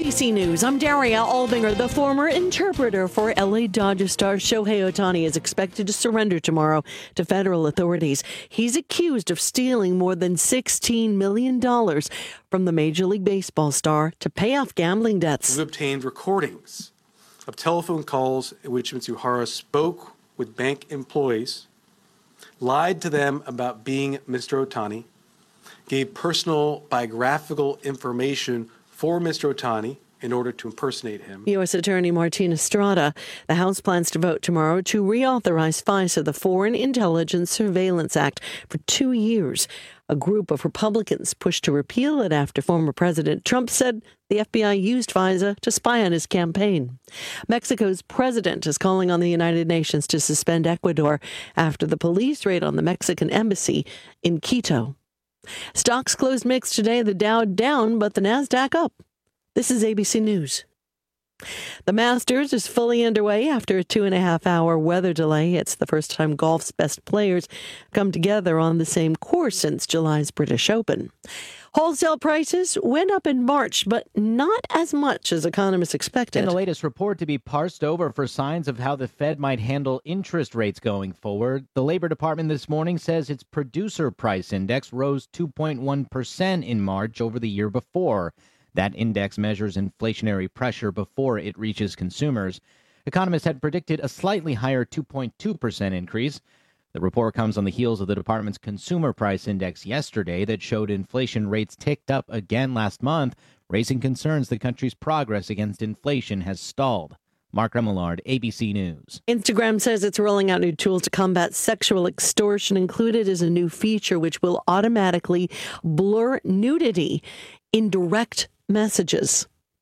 ABC News, I'm Daria Albinger. The former interpreter for LA Dodgers star Shohei Ohtani is expected to surrender tomorrow to federal authorities. He's accused of stealing more than $16 million from the Major League Baseball star to pay off gambling debts. We've obtained recordings of telephone calls in which Mitsuhara spoke with bank employees, lied to them about being Mr. Ohtani, gave personal biographical information for Mr. Ohtani in order to impersonate him. U.S. Attorney Martin Estrada. The House plans to vote tomorrow to reauthorize FISA, the Foreign Intelligence Surveillance Act, for 2 years. A group of Republicans pushed to repeal it after former President Trump said the FBI used FISA to spy on his campaign. Mexico's president is calling on the United Nations to suspend Ecuador after the police raid on the Mexican embassy in Quito. Stocks closed mixed today, the Dow down, but the Nasdaq up. This is ABC News. The Masters is fully underway after a 2.5-hour weather delay. It's the first time golf's best players come together on the same course since July's British Open. Wholesale prices went up in March, but not as much as economists expected. In the latest report to be parsed over for signs of how the Fed might handle interest rates going forward, the Labor Department this morning says its producer price index rose 2.1% in March over the year before. That index measures inflationary pressure before it reaches consumers. Economists had predicted a slightly higher 2.2% increase. The report comes on the heels of the department's consumer price index yesterday that showed inflation rates ticked up again last month, raising concerns the country's progress against inflation has stalled. Mark Remillard, ABC News. Instagram says it's rolling out new tools to combat sexual extortion. Included is a new feature which will automatically blur nudity in direct messages.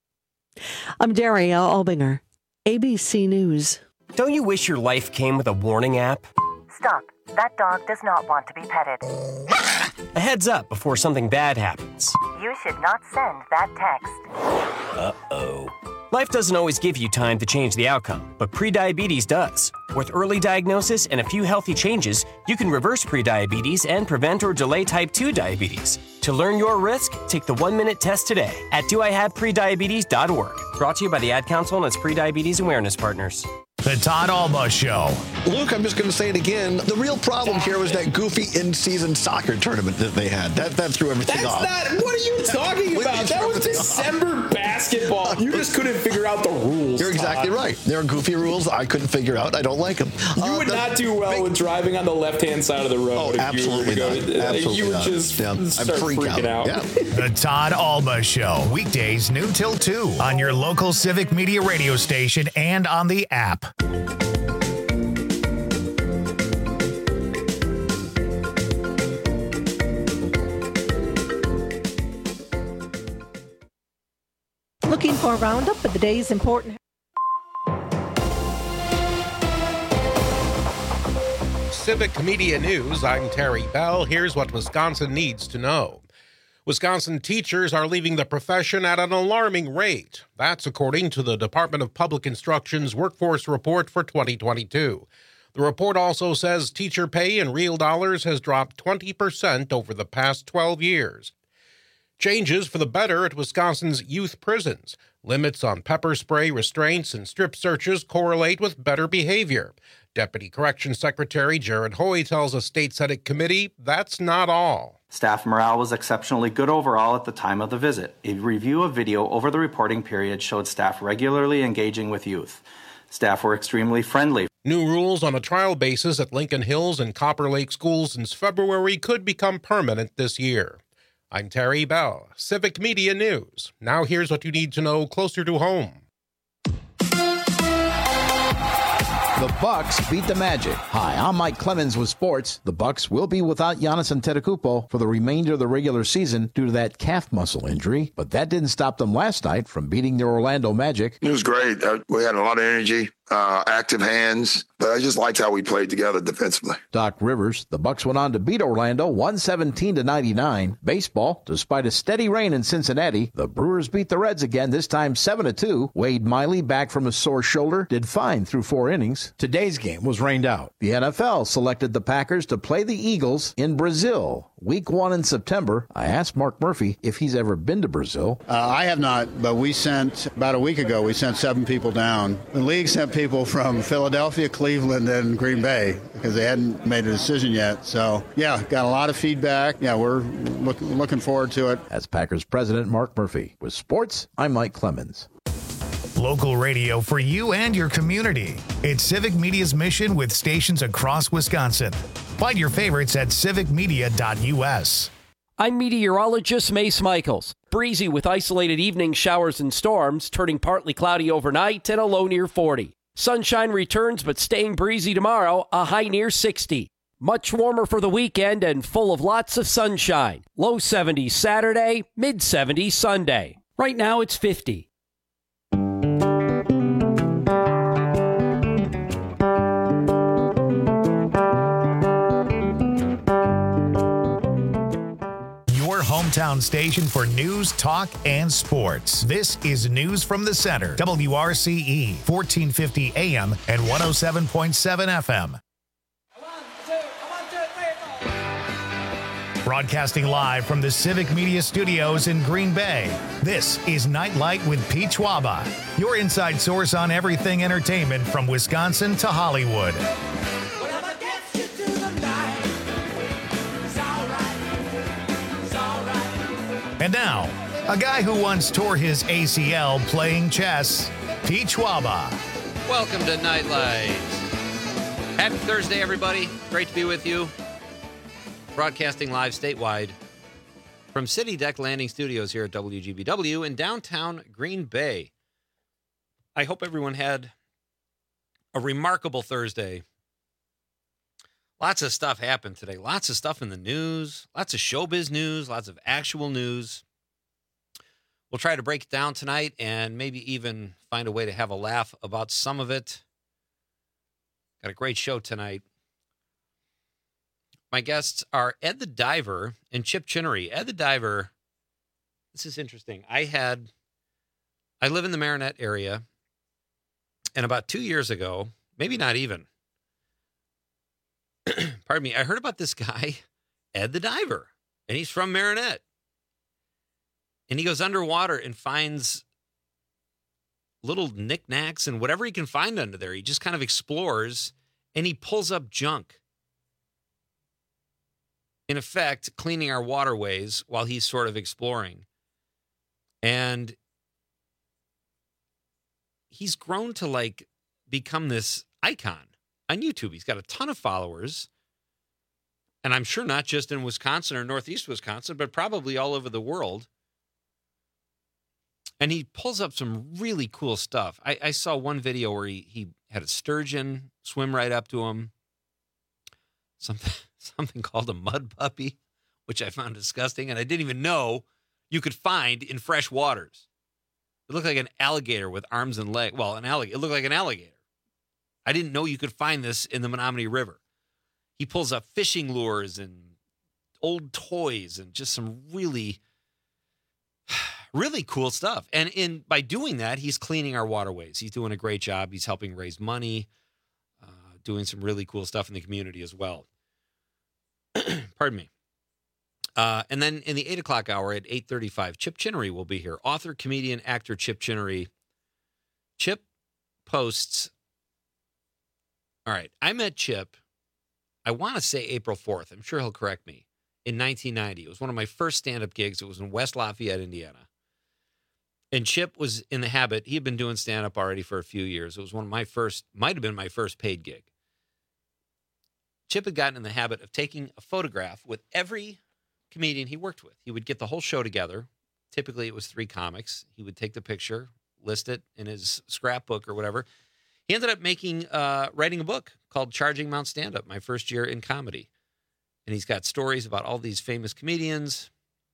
I'm Daria Albinger, ABC News. Don't you wish your life came with a warning app? Stop. That dog does not want to be petted. A heads up before something bad happens. You should not send that text. Uh-oh. Life doesn't always give you time to change the outcome, but prediabetes does. With early diagnosis and a few healthy changes, you can reverse prediabetes and prevent or delay type 2 diabetes. To learn your risk, take the 1-minute test today at doihaveprediabetes.org. Brought to you by the Ad Council and its Prediabetes Awareness Partners. The Todd Alma Show. Luke, I'm just going to say it again. The real problem here was that goofy in-season soccer tournament that they had. That threw everything off. What are you talking about? That was December basketball. You just couldn't figure out the rules. You're exactly right. There are goofy rules I couldn't figure out. I don't like them. You would not do well with driving on the left-hand side of the road. Oh, absolutely not. Absolutely you would just start freaking out. Yeah. The Todd Alma Show. Weekdays noon till 2 on your local Civic Media radio station and on the app. Looking for a roundup of the day's important. Civic Media News, I'm Terry Bell. Here's what Wisconsin needs to know. Wisconsin teachers are leaving the profession at an alarming rate. That's according to the Department of Public Instruction's Workforce Report for 2022. The report also says teacher pay in real dollars has dropped 20% over the past 12 years. Changes for the better at Wisconsin's youth prisons. Limits on pepper spray restraints and strip searches correlate with better behavior. Deputy Corrections Secretary Jared Hoy tells a state Senate committee that's not all. Staff morale was exceptionally good overall at the time of the visit. A review of video over the reporting period showed staff regularly engaging with youth. Staff were extremely friendly. New rules on a trial basis at Lincoln Hills and Copper Lake schools since February could become permanent this year. I'm Terry Bell, Civic Media News. Now here's what you need to know closer to home. The Bucks beat the Magic. Hi, I'm Mike Clemens with sports. The Bucks will be without Giannis Antetokounmpo for the remainder of the regular season due to that calf muscle injury, but that didn't stop them last night from beating the Orlando Magic. It was great. We had a lot of energy, active hands, but I just liked how we played together defensively. Doc Rivers, the Bucks went on to beat Orlando 117-99. Baseball, despite a steady rain in Cincinnati, the Brewers beat the Reds again, this time 7-2. Wade Miley, back from a sore shoulder, did fine through 4 innings. Today's game was rained out. The NFL selected the Packers to play the Eagles in Brazil. Week 1 in September, I asked Mark Murphy if he's ever been to Brazil. I have not, but we sent, about a week ago, we sent 7 people down. The league sent people from Philadelphia, Cleveland, and Green Bay because they hadn't made a decision yet. So, yeah, got a lot of feedback. Yeah, we're looking forward to it. That's Packers president Mark Murphy. With sports, I'm Mike Clemens. Local radio for you and your community. It's Civic Media's mission with stations across Wisconsin. Find your favorites at civicmedia.us. I'm meteorologist Mace Michaels. Breezy with isolated evening showers and storms, turning partly cloudy overnight and a low near 40. Sunshine returns, but staying breezy tomorrow, a high near 60. Much warmer for the weekend and full of lots of sunshine. Low 70s Saturday, mid 70s Sunday. Right now it's 50. Hometown station for news, talk, and sports. This is News from the Center, WRCE, 1450 AM and 107.7 FM. Broadcasting live from the Civic Media Studios in Green Bay, this is Nightlight with Pete Schwaba, your inside source on everything entertainment from Wisconsin to Hollywood. And now, a guy who once tore his ACL playing chess, Pete Schwaba. Welcome to Nightlight. Happy Thursday, everybody. Great to be with you. Broadcasting live statewide from City Deck Landing Studios here at WGBW in downtown Green Bay. I hope everyone had a remarkable Thursday. Lots of stuff happened today. Lots of stuff in the news. Lots of showbiz news. Lots of actual news. We'll try to break it down tonight and maybe even find a way to have a laugh about some of it. Got a great show tonight. My guests are Ed the Diver and Chip Chinnery. Ed the Diver, this is interesting. I live in the Marinette area, and about 2 years ago, maybe not even, pardon me, I heard about this guy, Ed the Diver, and he's from Marinette. And he goes underwater and finds little knickknacks and whatever he can find under there. He just kind of explores, and he pulls up junk. In effect, cleaning our waterways while he's sort of exploring. And he's grown to, become this icon on YouTube. He's got a ton of followers. And I'm sure not just in Wisconsin or Northeast Wisconsin, but probably all over the world. And he pulls up some really cool stuff. I saw one video where he had a sturgeon swim right up to him. Something called a mud puppy, which I found disgusting. And I didn't even know you could find in fresh waters. It looked like an alligator with arms and legs. Well, it looked like an alligator. I didn't know you could find this in the Menominee River. He pulls up fishing lures and old toys and just some really, really cool stuff. And by doing that, he's cleaning our waterways. He's doing a great job. He's helping raise money, doing some really cool stuff in the community as well. Pardon me. And then in the 8 o'clock hour at 8:35, Chip Chinnery will be here. Author, comedian, actor Chip Chinnery. Chip posts. All right, I met Chip, I want to say April 4th. I'm sure he'll correct me. In 1990. It was one of my first stand-up gigs. It was in West Lafayette, Indiana. And Chip was in the habit. He had been doing stand-up already for a few years. It was one of my first, might have been my first paid gig. Chip had gotten in the habit of taking a photograph with every comedian he worked with. He would get the whole show together. Typically, it was 3 comics. He would take the picture, list it in his scrapbook or whatever. He ended up writing a book called Charging Mount Stand-Up, my first year in comedy. And he's got stories about all these famous comedians.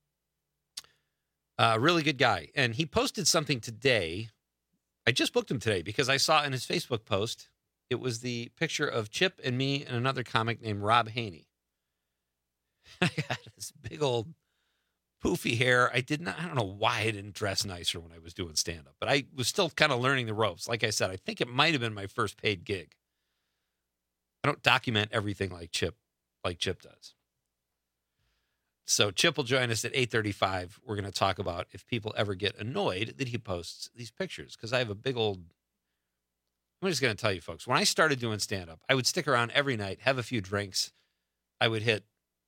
Really good guy. And he posted something today. I just booked him today because I saw in his Facebook post, it was the picture of Chip and me and another comic named Rob Haney. I got this big old poofy hair. I don't know why I didn't dress nicer when I was doing stand-up, but I was still kind of learning the ropes. Like I said, I think it might have been my first paid gig. I don't document everything like Chip does. So Chip will join us at 8:35. We're going to talk about if people ever get annoyed that he posts these pictures. Because I have a big old... I'm just going to tell you, folks. When I started doing stand-up, I would stick around every night, have a few drinks. I would hit,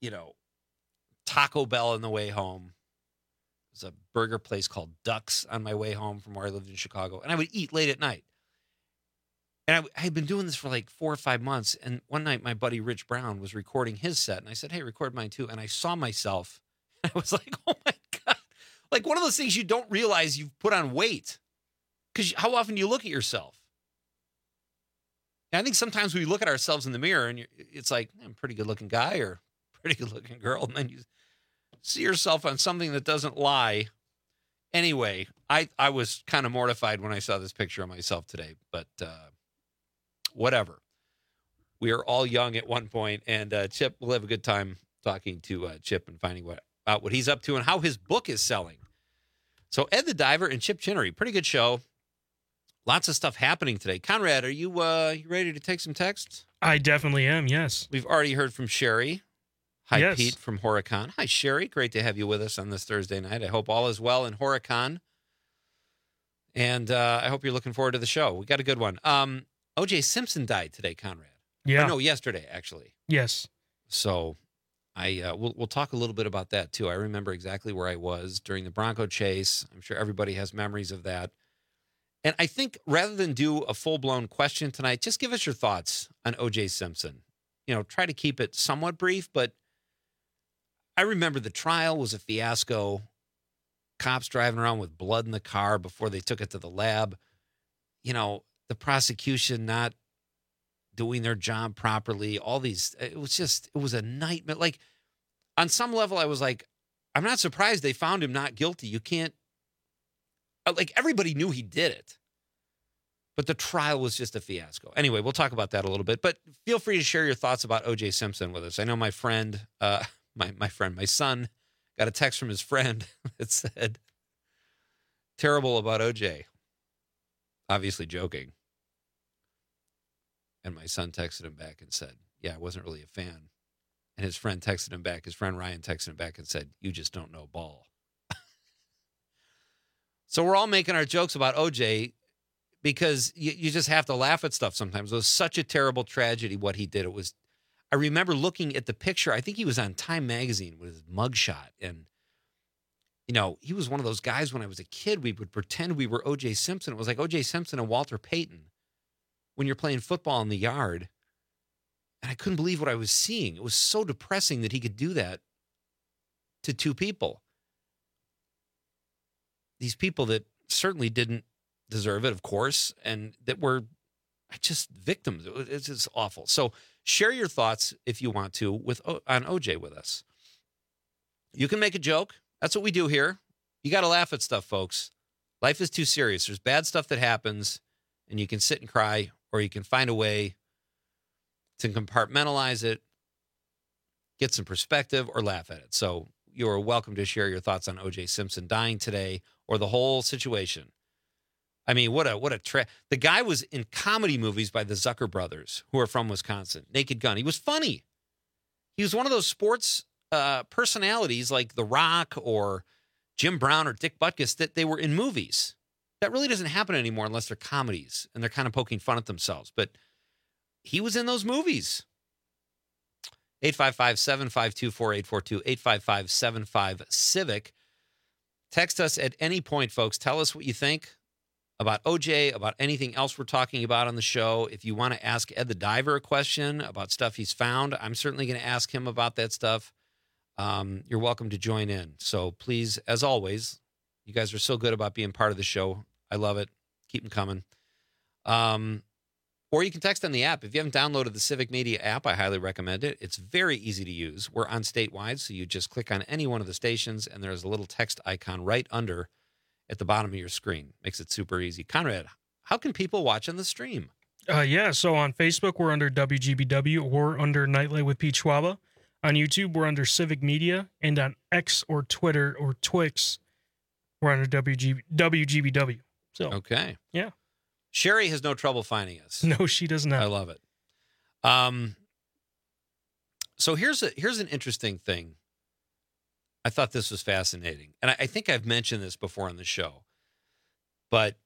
Taco Bell on the way home. There's a burger place called Ducks on my way home from where I lived in Chicago. And I would eat late at night. And I had been doing this for like 4 or 5 months. And one night, my buddy Rich Brown was recording his set. And I said, hey, record mine too. And I saw myself. And I was like, oh my God. Like one of those things you don't realize you've put on weight. Because how often do you look at yourself? And I think sometimes we look at ourselves in the mirror and it's like, I'm a pretty good looking guy or pretty good looking girl. And then you see yourself on something that doesn't lie. Anyway, I was kind of mortified when I saw this picture of myself today. But whatever. We are all young at one point, and Chip will have a good time talking to Chip and finding out what he's up to and how his book is selling. So Ed the Diver and Chip Chinnery, pretty good show. Lots of stuff happening today. Conrad, are you ready to take some texts? I definitely am, yes. We've already heard from Sherry. Hi, yes. Pete from Horicon. Hi, Sherry. Great to have you with us on this Thursday night. I hope all is well in Horicon. And I hope you're looking forward to the show. We got a good one. O.J. Simpson died today, Conrad. Yeah. Or no, yesterday, actually. Yes. So we'll talk a little bit about that, too. I remember exactly where I was during the Bronco chase. I'm sure everybody has memories of that. And I think rather than do a full-blown question tonight, just give us your thoughts on O.J. Simpson. Try to keep it somewhat brief, but I remember the trial was a fiasco. Cops driving around with blood in the car before they took it to the lab. The prosecution not doing their job properly. All these, it was a nightmare. Like, on some level, I was like, I'm not surprised they found him not guilty. You can't, everybody knew he did it. But the trial was just a fiasco. Anyway, we'll talk about that a little bit. But feel free to share your thoughts about O.J. Simpson with us. I know my friend, my son, got a text from his friend that said, terrible about O.J. Obviously joking. And my son texted him back and said, yeah, I wasn't really a fan. And his friend texted him back. His friend Ryan texted him back and said, you just don't know ball. So we're all making our jokes about O.J. because you just have to laugh at stuff sometimes. It was such a terrible tragedy what he did. I remember looking at the picture. I think he was on Time Magazine with his mugshot. And, he was one of those guys when I was a kid, we would pretend we were O.J. Simpson. It was like O.J. Simpson and Walter Payton when you're playing football in the yard. And I couldn't believe what I was seeing. It was so depressing that he could do that to two people. These people that certainly didn't deserve it, of course, and that were just victims. It's just awful. So share your thoughts if you want to on OJ with us. You can make a joke. That's what we do here. You got to laugh at stuff, folks. Life is too serious. There's bad stuff that happens, and you can sit and cry, or you can find a way to compartmentalize it, get some perspective, or laugh at it. So you're welcome to share your thoughts on O.J. Simpson dying today or the whole situation. I mean, the guy was in comedy movies by the Zucker brothers, who are from Wisconsin. Naked Gun. He was funny. He was one of those sports personalities like The Rock or Jim Brown or Dick Butkus that they were in movies. That really doesn't happen anymore unless they're comedies and they're kind of poking fun at themselves. But he was in those movies. 855-752-4842, 855-75-CIVIC. Text us at any point, folks. Tell us what you think about OJ, about anything else we're talking about on the show. If you want to ask Ed the Diver a question about stuff he's found, I'm certainly going to ask him about that stuff. You're welcome to join in. So please, as always, you guys are so good about being part of the show. I love it. Keep them coming. Or you can text on the app. If you haven't downloaded the Civic Media app, I highly recommend it. It's very easy to use. We're on statewide, so you just click on any one of the stations, and there's a little text icon right under at the bottom of your screen. Makes it super easy. Conrad, how can people watch on the stream? So on Facebook, we're under WGBW or under Nightlight with Pete Schwaba. On YouTube, we're under Civic Media. And on X or Twitter or Twix, we're under WGBW. So okay. Yeah. Sherry has no trouble finding us. No, she does not. I love it. So here's an interesting thing I thought this was fascinating. And I think I've mentioned this before on the show. But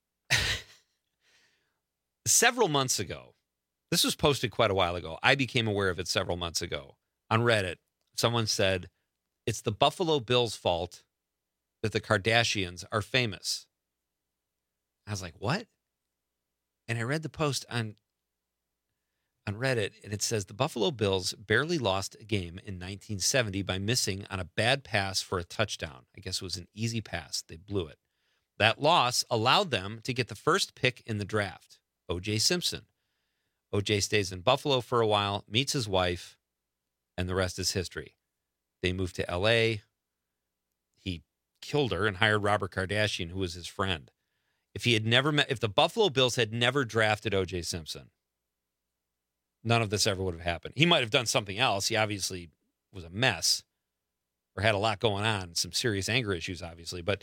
several months ago, this was posted quite a while ago. I became aware of it several months ago. On Reddit, someone said, it's the Buffalo Bills' fault that the Kardashians are famous. I was like, what? And I read the post on Reddit, and it says the Buffalo Bills barely lost a game in 1970 by missing on a bad pass for a touchdown. I guess it was an easy pass. They blew it. That loss allowed them to get the first pick in the draft, O.J. Simpson. O.J. stays in Buffalo for a while, meets his wife, and the rest is history. They moved to L.A. He killed her and hired Robert Kardashian, who was his friend. If the Buffalo Bills had never drafted O.J. Simpson, none of this ever would have happened. He might have done something else. He obviously was a mess or had a lot going on, some serious anger issues, obviously. But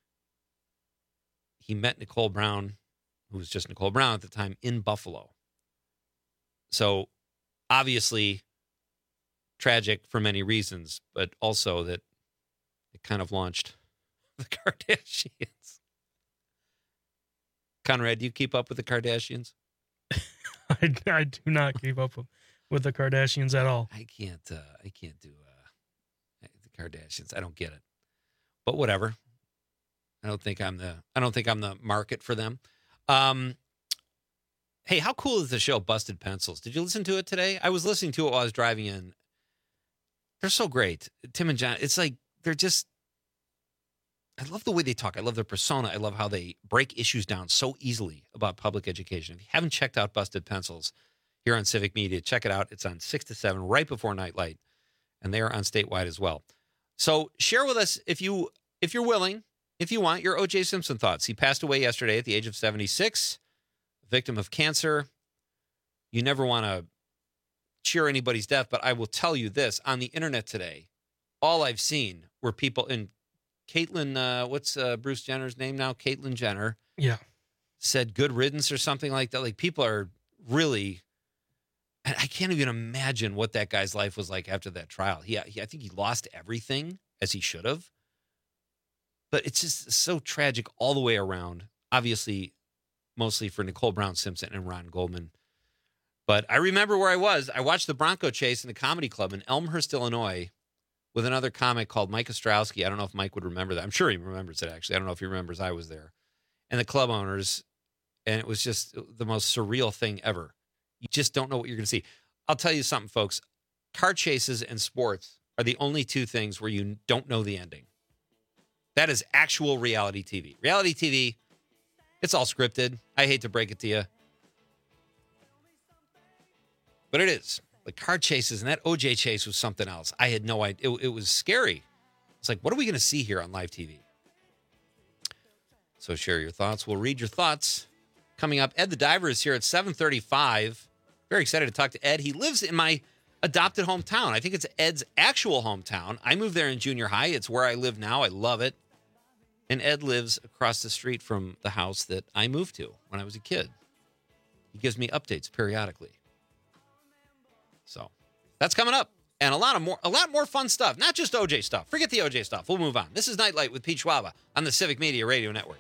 he met Nicole Brown, who was just Nicole Brown at the time, in Buffalo. So obviously tragic for many reasons, but also that it kind of launched the Kardashians. Conrad, do you keep up with the Kardashians? I do not keep up with the Kardashians at all. I can't do the Kardashians. I don't get it. But whatever. I don't think I'm the market for them. Hey, how cool is the show Busted Pencils? Did you listen to it today? I was listening to it while I was driving in. They're so great. Tim and John, it's like they're just, I love the way they talk. I love their persona. I love how they break issues down so easily about public education. If you haven't checked out Busted Pencils here on Civic Media, check it out. It's on 6 to 7 right before Nightlight, and they are on statewide as well. So share with us, if you're willing, if you want, your O.J. Simpson thoughts. He passed away yesterday at the age of 76, victim of cancer. You never want to cheer anybody's death, but I will tell you this. On the internet today, all I've seen were people in Caitlyn, what's Bruce Jenner's name now? Caitlyn Jenner. Yeah. Said good riddance or something like that. Like, people are really, I can't even imagine what that guy's life was like after that trial. I think he lost everything, as he should have. But it's just so tragic all the way around. Obviously, mostly for Nicole Brown Simpson and Ron Goldman. But I remember where I was. I watched the Bronco chase in the Comedy Club in Elmhurst, Illinois, with another comic called Mike Ostrowski. I don't know if Mike would remember that. I'm sure he remembers it, actually. I don't know if he remembers I was there. And the club owners. And it was just the most surreal thing ever. You just don't know what you're going to see. I'll tell you something, folks. Car chases and sports are the only two things where you don't know the ending. That is actual reality TV. Reality TV, it's all scripted. I hate to break it to you. But it is. The car chases and that OJ chase was something else. I had no idea. It was scary. It's like, what are we going to see here on live TV? So share your thoughts. We'll read your thoughts. Coming up, Ed the Diver is here at 7:35. Very excited to talk to Ed. He lives in my adopted hometown. I think it's Ed's actual hometown. I moved there in junior high. It's where I live now. I love it. And Ed lives across the street from the house that I moved to when I was a kid. He gives me updates periodically. So that's coming up. And a lot more fun stuff. Not just OJ stuff. Forget the OJ stuff. We'll move on. This is Nightlight with Pete Schwaba on the Civic Media Radio Network.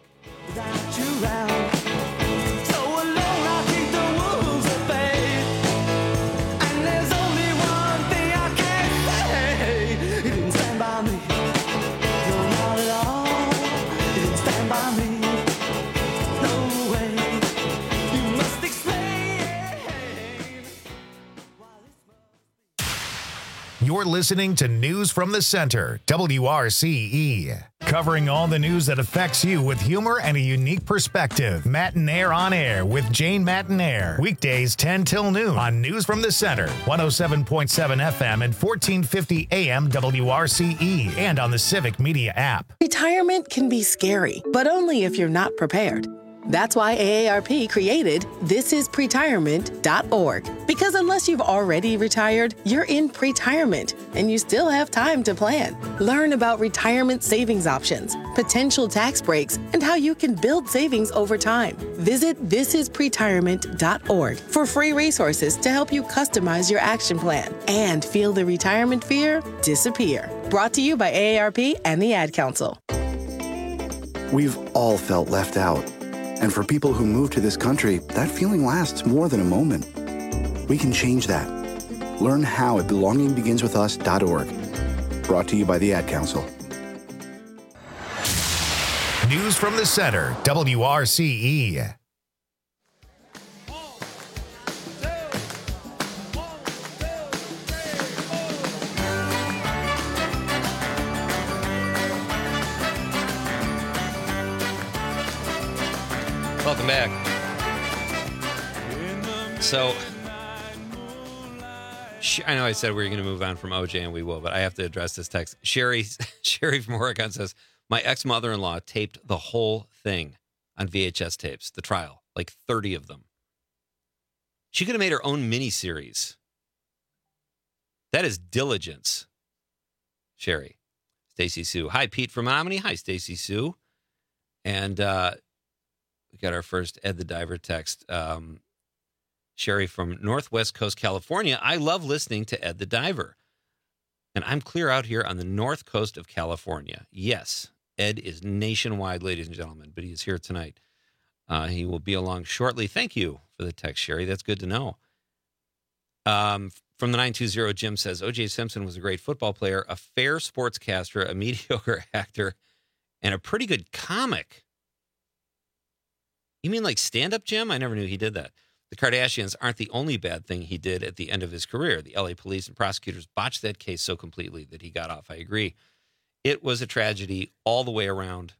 You're listening to News from the Center, WRCE. Covering all the news that affects you with humor and a unique perspective. Matinaire on Air with Jane Matinaire. Weekdays 10 till noon on News from the Center, 107.7 FM and 1450 AM WRCE, and on the Civic Media app. Retirement can be scary, but only if you're not prepared. That's why AARP created thisispretirement.org. Because unless you've already retired, you're in pretirement, and you still have time to plan. Learn about retirement savings options, potential tax breaks, and how you can build savings over time. Visit thisispretirement.org for free resources to help you customize your action plan and feel the retirement fear disappear. Brought to you by AARP and the Ad Council. We've all felt left out. And for people who move to this country, that feeling lasts more than a moment. We can change that. Learn how at belongingbeginswithus.org. Brought to you by the Ad Council. News from the center, WRCE. Welcome back. So, I know I said we were going to move on from OJ, and we will, but I have to address this text. Sherry from Oregon says, my ex-mother-in-law taped the whole thing on VHS tapes, the trial, like 30 of them. She could have made her own miniseries. That is diligence, Sherry. Stacy Sue. Hi, Pete from Menominee. Hi, Stacy Sue. And we got our first Ed the Diver text. Sherry from Northwest Coast, California. I love listening to Ed the Diver. And I'm clear out here on the north coast of California. Yes, Ed is nationwide, ladies and gentlemen, but he is here tonight. He will be along shortly. Thank you for the text, Sherry. That's good to know. From the 920, Jim says, O.J. Simpson was a great football player, a fair sportscaster, a mediocre actor, and a pretty good comic. You mean like stand-up, Jim? I never knew he did that. The Kardashians aren't the only bad thing he did at the end of his career. The LA police and prosecutors botched that case so completely that he got off. I agree. It was a tragedy all the way around.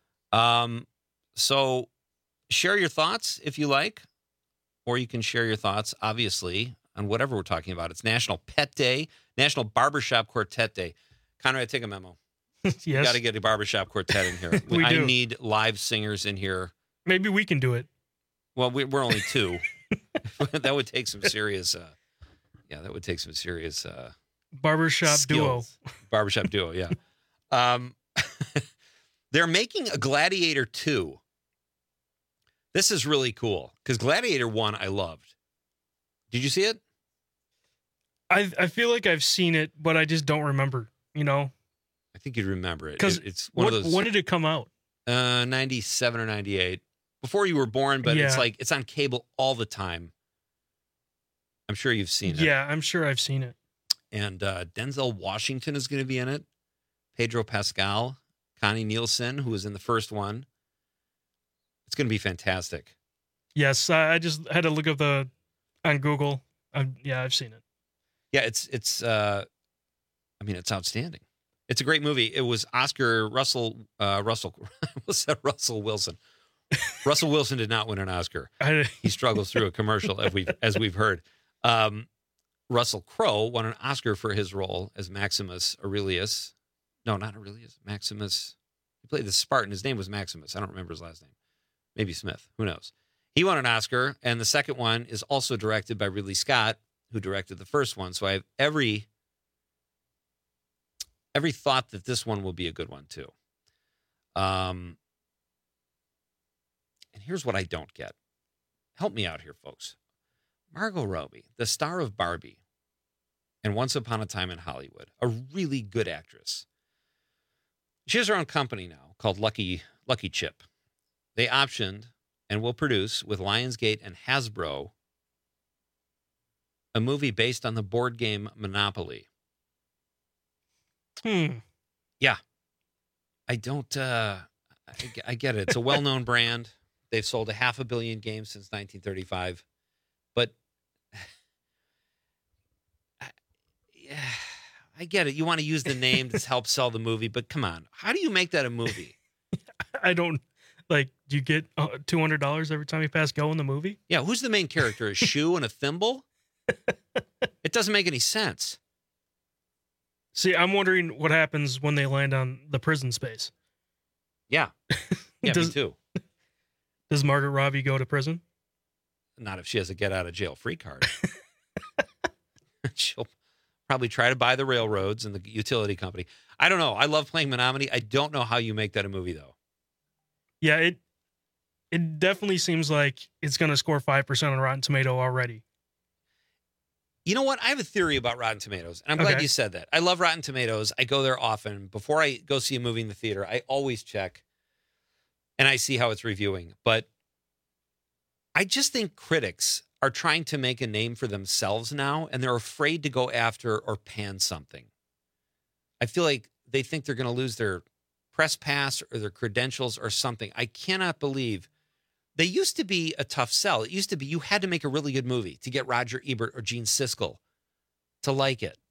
So share your thoughts if you like, or you can share your thoughts, obviously, on whatever we're talking about. It's National Pet Day, National Barbershop Quartet Day. Conrad, take a memo. Yes. You got to get a barbershop quartet in here. We I do. need live singers in here. Maybe we can do it. Well, we're only two. That would take some serious. That would take some serious. Barbershop skills. duo. Barbershop duo. Yeah. They're making a Gladiator 2. This is really cool because Gladiator 1 I loved. Did you see it? I feel like I've seen it, but I just don't remember. You know. I think you'd remember it. Because It's one of those. When did it come out? 97 or 98. Before you were born, but Yeah. it's on cable all the time. I'm sure you've seen it. Yeah, I'm sure I've seen it. And Denzel Washington is going to be in it. Pedro Pascal, Connie Nielsen, who was in the first one. It's going to be fantastic. Yes, I just had to look up on Google. I've seen it. Yeah, it's outstanding. It's a great movie. It was Oscar Russell Wilson. Russell Wilson did not win an Oscar. He struggles through a commercial, as we've heard. Russell Crowe won an Oscar for his role as Maximus Aurelius. No, not Aurelius. Maximus. He played the Spartan. His name was Maximus. I don't remember his last name. Maybe Smith. Who knows? He won an Oscar, and the second one is also directed by Ridley Scott, who directed the first one. So I have every thought that this one will be a good one too. And here's what I don't get. Help me out here, folks. Margot Robbie, the star of Barbie and Once Upon a Time in Hollywood, a really good actress. She has her own company now called Lucky Chip. They optioned and will produce with Lionsgate and Hasbro a movie based on the board game Monopoly. Yeah. I don't, I get it. It's a well-known brand. They've sold 500 million games since 1935. But I get it. You want to use the name to help sell the movie, but come on. How do you make that a movie? I don't, do you get $200 every time you pass go in the movie? Yeah, who's the main character? A shoe and a thimble? It doesn't make any sense. See, I'm wondering what happens when they land on the prison space. Yeah. Yeah, me too. Does Margot Robbie go to prison? Not if she has a get out of jail free card. She'll probably try to buy the railroads and the utility company. I don't know. I love playing Menominee. I don't know how you make that a movie, though. Yeah, it definitely seems like it's going to score 5% on Rotten Tomato already. You know what? I have a theory about Rotten Tomatoes, and I'm glad you said that. I love Rotten Tomatoes. I go there often. Before I go see a movie in the theater, I always check, and I see how it's reviewing. But I just think critics are trying to make a name for themselves now, and they're afraid to go after or pan something. I feel like they think they're going to lose their press pass or their credentials or something. I cannot believe. They used to be a tough sell. It used to be you had to make a really good movie to get Roger Ebert or Gene Siskel to like it.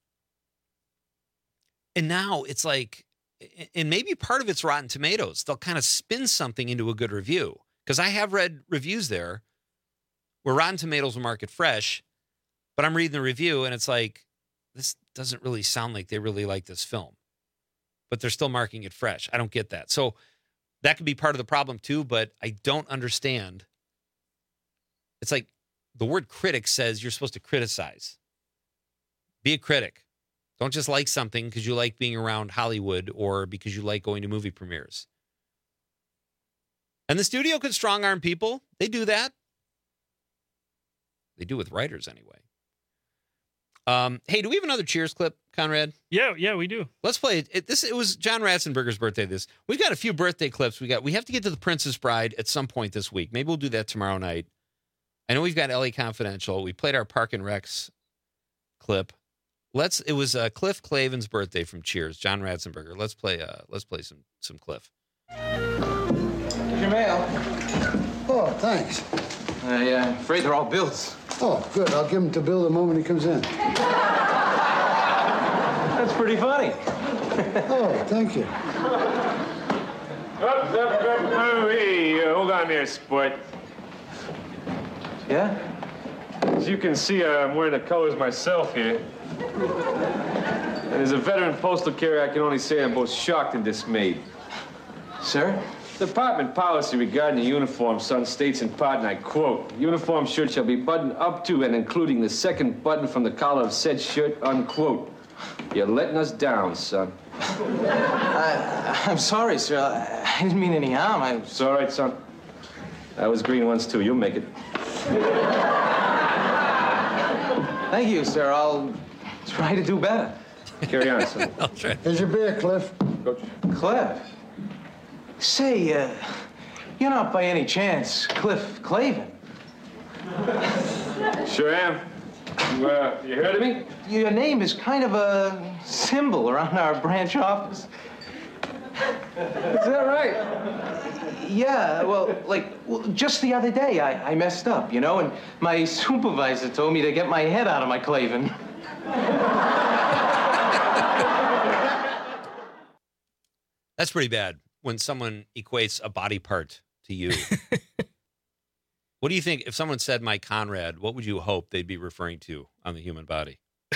And now it's like, and maybe part of it's Rotten Tomatoes. They'll kind of spin something into a good review. Because I have read reviews there where Rotten Tomatoes will mark it fresh, but I'm reading the review and it's like, this doesn't really sound like they really like this film. But they're still marking it fresh. I don't get that. So that could be part of the problem too, but I don't understand. It's like the word critic says you're supposed to criticize. Be a critic. Don't just like something because you like being around Hollywood or because you like going to movie premieres. And the studio could strong-arm people. They do that. They do with writers anyway. Hey, do we have another Cheers clip, Conrad? Yeah, we do. Let's play it. It was John Ratzenberger's birthday. We've got a few birthday clips. We have to get to The Princess Bride at some point this week. Maybe we'll do that tomorrow night. I know we've got LA Confidential. We played our Park and Recs clip. It was Cliff Clavin's birthday from Cheers, John Ratzenberger. Let's play some Cliff. Here's your mail. Oh, thanks. I'm afraid they're all bills. Oh, good. I'll give him to Bill the moment he comes in. That's pretty funny. Oh, thank you. Hey, hold on there, sport. Yeah? As you can see, I'm wearing the colors myself here. And as a veteran postal carrier, I can only say I'm both shocked and dismayed. Sir? Department policy regarding the uniform, son, states in part, and I quote, "Uniform shirt shall be buttoned up to and including the second button from the collar of said shirt," unquote. You're letting us down, son. I'm sorry, sir. I didn't mean any harm. It's all right, son. I was green once, too. You'll make it. Thank you, sir. I'll try to do better. Carry on, son. I'll try. Here's your beer, Cliff. Coach. Cliff? Say, you're not by any chance Cliff Clavin? Sure am. You heard of me? Your name is kind of a symbol around our branch office. Is that right? Yeah, well, just the other day, I messed up, and my supervisor told me to get my head out of my Clavin. That's pretty bad when someone equates a body part to you. What do you think if someone said my Conrad, what would you hope they'd be referring to on the human body?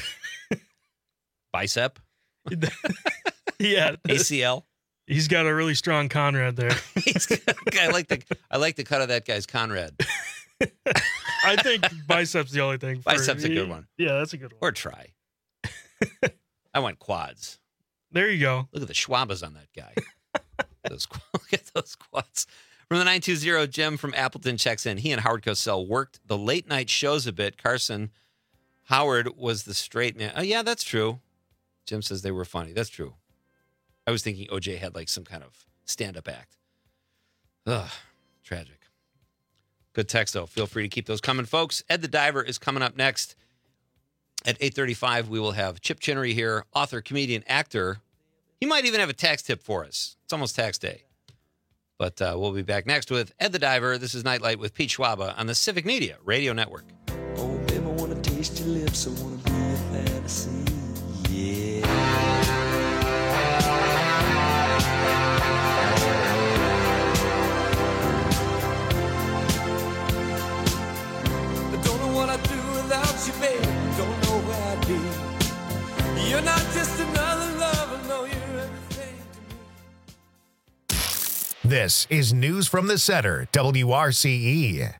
Bicep? Yeah. ACL? He's got a really strong Conrad there. I like the cut of that guy's Conrad. I think bicep's the only thing. Bicep's a good one. Yeah, that's a good one. Or try. I want quads. There you go. Look at the schwabas on that guy. Look at those quads. From the 920, Jim from Appleton checks in. He and Howard Cosell worked the late night shows a bit. Carson Howard was the straight man. Oh, yeah, that's true. Jim says they were funny. That's true. I was thinking OJ had like some kind of stand-up act. Ugh, tragic. Good text, though. Feel free to keep those coming, folks. Ed the Diver is coming up next. At 8:35, we will have Chip Chinnery here, author, comedian, actor. He might even have a tax tip for us. It's almost tax day. But we'll be back next with Ed the Diver. This is Nightlight with Pete Schwaba on the Civic Media Radio Network. Oh, baby, I want to taste your lips. I want to be a fantasy. Yeah. I don't know what I'd do without you, baby. Don't know where I'd be. You're not just another lover, no, you're everything to me. This is News from the Center, WRCE.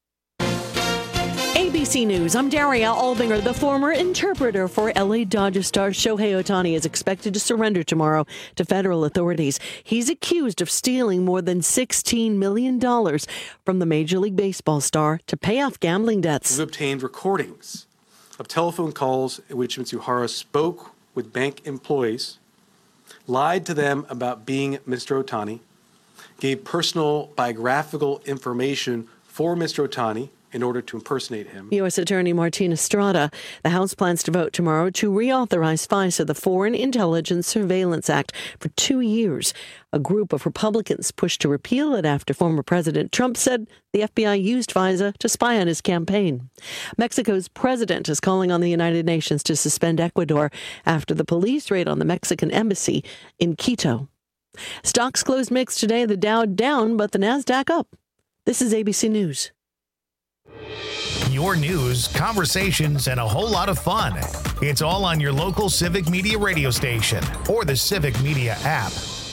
ABC News, I'm Daria Albinger. The former interpreter for LA Dodgers star Shohei Ohtani is expected to surrender tomorrow to federal authorities. He's accused of stealing more than $16 million from the Major League Baseball star to pay off gambling debts. We've obtained recordings of telephone calls in which Ms. Uehara spoke with bank employees, lied to them about being Mr. Ohtani, gave personal biographical information for Mr. Ohtani in order to impersonate him. U.S. Attorney Martin Estrada. The House plans to vote tomorrow to reauthorize FISA, the Foreign Intelligence Surveillance Act, for 2 years. A group of Republicans pushed to repeal it after former President Trump said the FBI used FISA to spy on his campaign. Mexico's president is calling on the United Nations to suspend Ecuador after the police raid on the Mexican embassy in Quito. Stocks closed mixed today, the Dow down, but the Nasdaq up. This is ABC News. Your news, conversations, and a whole lot of fun. It's all on your local Civic Media radio station or the Civic Media app.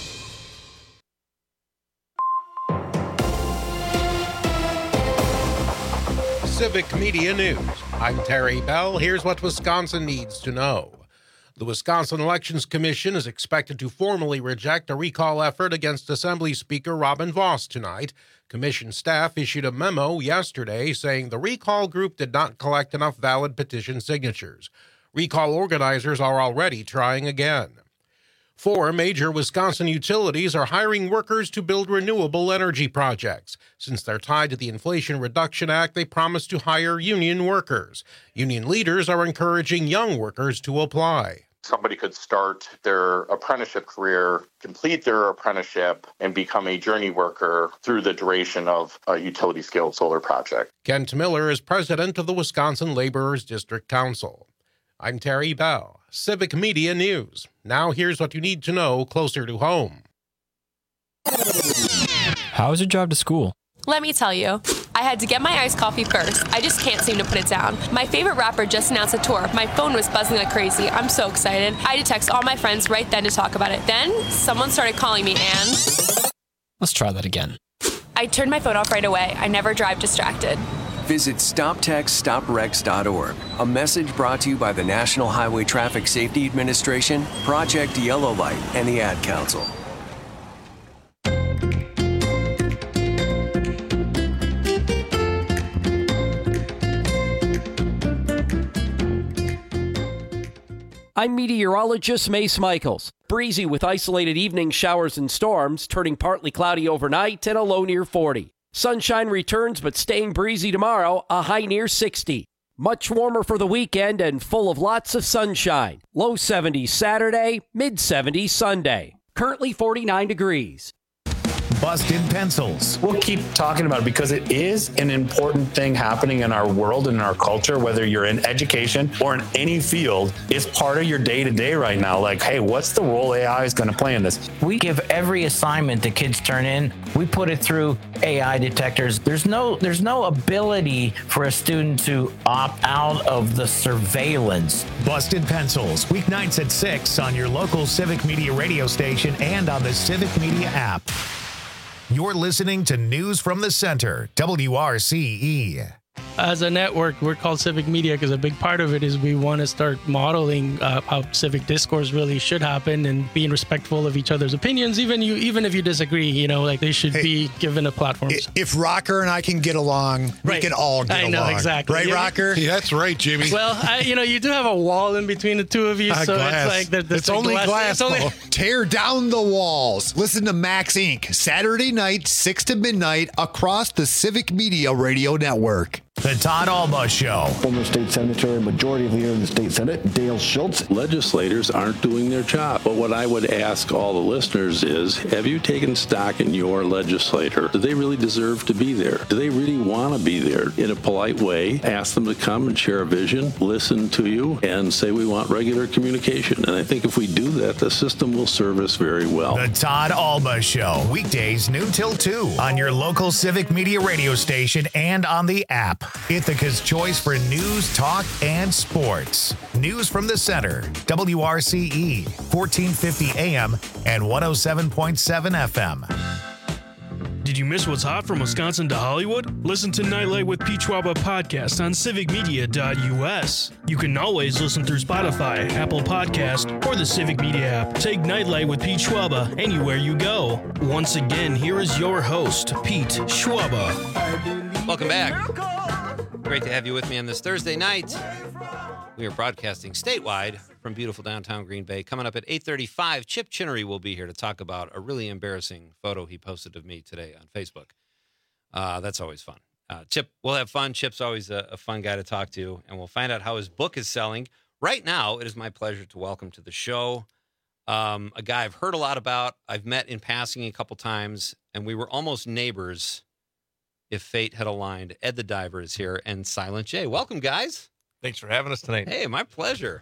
Civic Media News. I'm Terry Bell. Here's what Wisconsin needs to know. The Wisconsin Elections Commission is expected to formally reject a recall effort against Assembly Speaker Robin Vos tonight. Commission staff issued a memo yesterday saying the recall group did not collect enough valid petition signatures. Recall organizers are already trying again. 4 major Wisconsin utilities are hiring workers to build renewable energy projects. Since they're tied to the Inflation Reduction Act, they promise to hire union workers. Union leaders are encouraging young workers to apply. Somebody could start their apprenticeship career, complete their apprenticeship, and become a journey worker through the duration of a utility-scale solar project. Kent Miller is president of the Wisconsin Laborers District Council. I'm Terry Bell, Civic Media News. Now here's what you need to know closer to home. How was your drive to school? Let me tell you. I had to get my iced coffee first. I just can't seem to put it down. My favorite rapper just announced a tour. My phone was buzzing like crazy. I'm so excited. I had to text all my friends right then to talk about it. Then, someone started calling me and... Let's try that again. I turned my phone off right away. I never drive distracted. Visit StopTextStopWrecks.org. A message brought to you by the National Highway Traffic Safety Administration, Project Yellow Light, and the Ad Council. I'm meteorologist Mace Michaels. Breezy with isolated evening showers and storms, turning partly cloudy overnight and a low near 40. Sunshine returns, but staying breezy tomorrow, a high near 60. Much warmer for the weekend and full of lots of sunshine. Low 70s Saturday, mid 70s Sunday. Currently 49 degrees. Busted Pencils. We'll keep talking about it because it is an important thing happening in our world and in our culture, whether you're in education or in any field. It's part of your day-to-day right now. Like, hey, what's the role AI is going to play in this? We give every assignment the kids turn in, we put it through AI detectors. There's no ability for a student to opt out of the surveillance. Busted Pencils, weeknights at 6 on your local Civic Media radio station and on the Civic Media app. You're listening to News from the Center, WRCE. As a network, we're called Civic Media because a big part of it is we want to start modeling how civic discourse really should happen and being respectful of each other's opinions, even if you disagree. Like they should be given a platform. If Rocker and I can get along, we can all get along. I know, exactly. Right, Rocker? Yeah, that's right, Jimmy. Well, you do have a wall in between the two of you, so glass. It's like it's only glass. Tear down the walls. Listen to Max Inc. Saturday night, 6 to midnight, across the Civic Media Radio Network. The Todd Alba Show. Former state senator and majority leader in the state Senate, Dale Schultz. Legislators aren't doing their job. But what I would ask all the listeners is, have you taken stock in your legislator? Do they really deserve to be there? Do they really want to be there? In a polite way, ask them to come and share a vision, listen to you, and say we want regular communication. And I think if we do that, the system will serve us very well. The Todd Alba Show. Weekdays noon till 2 on your local Civic Media radio station and on the app. Ithaca's choice for news, talk, and sports. News from the Center, WRCE, 1450 AM and 107.7 FM. Did you miss what's hot from Wisconsin to Hollywood? Listen to Nightlight with Pete Schwaba podcast on civicmedia.us. You can always listen through Spotify, Apple Podcast, or the Civic Media app. Take Nightlight with Pete Schwaba anywhere you go. Once again, here is your host, Pete Schwaba. Welcome back. Great to have you with me on this Thursday night. We are broadcasting statewide from beautiful downtown Green Bay. Coming up at 8:35, Chip Chinnery will be here to talk about a really embarrassing photo he posted of me today on Facebook. That's always fun. Chip, we'll have fun. Chip's always a fun guy to talk to, and we'll find out how his book is selling. Right now, it is my pleasure to welcome to the show a guy I've heard a lot about. I've met in passing a couple times, and we were almost neighbors if fate had aligned. Ed the Diver is here, and Silent J. Welcome, guys. Thanks for having us tonight. Hey, my pleasure.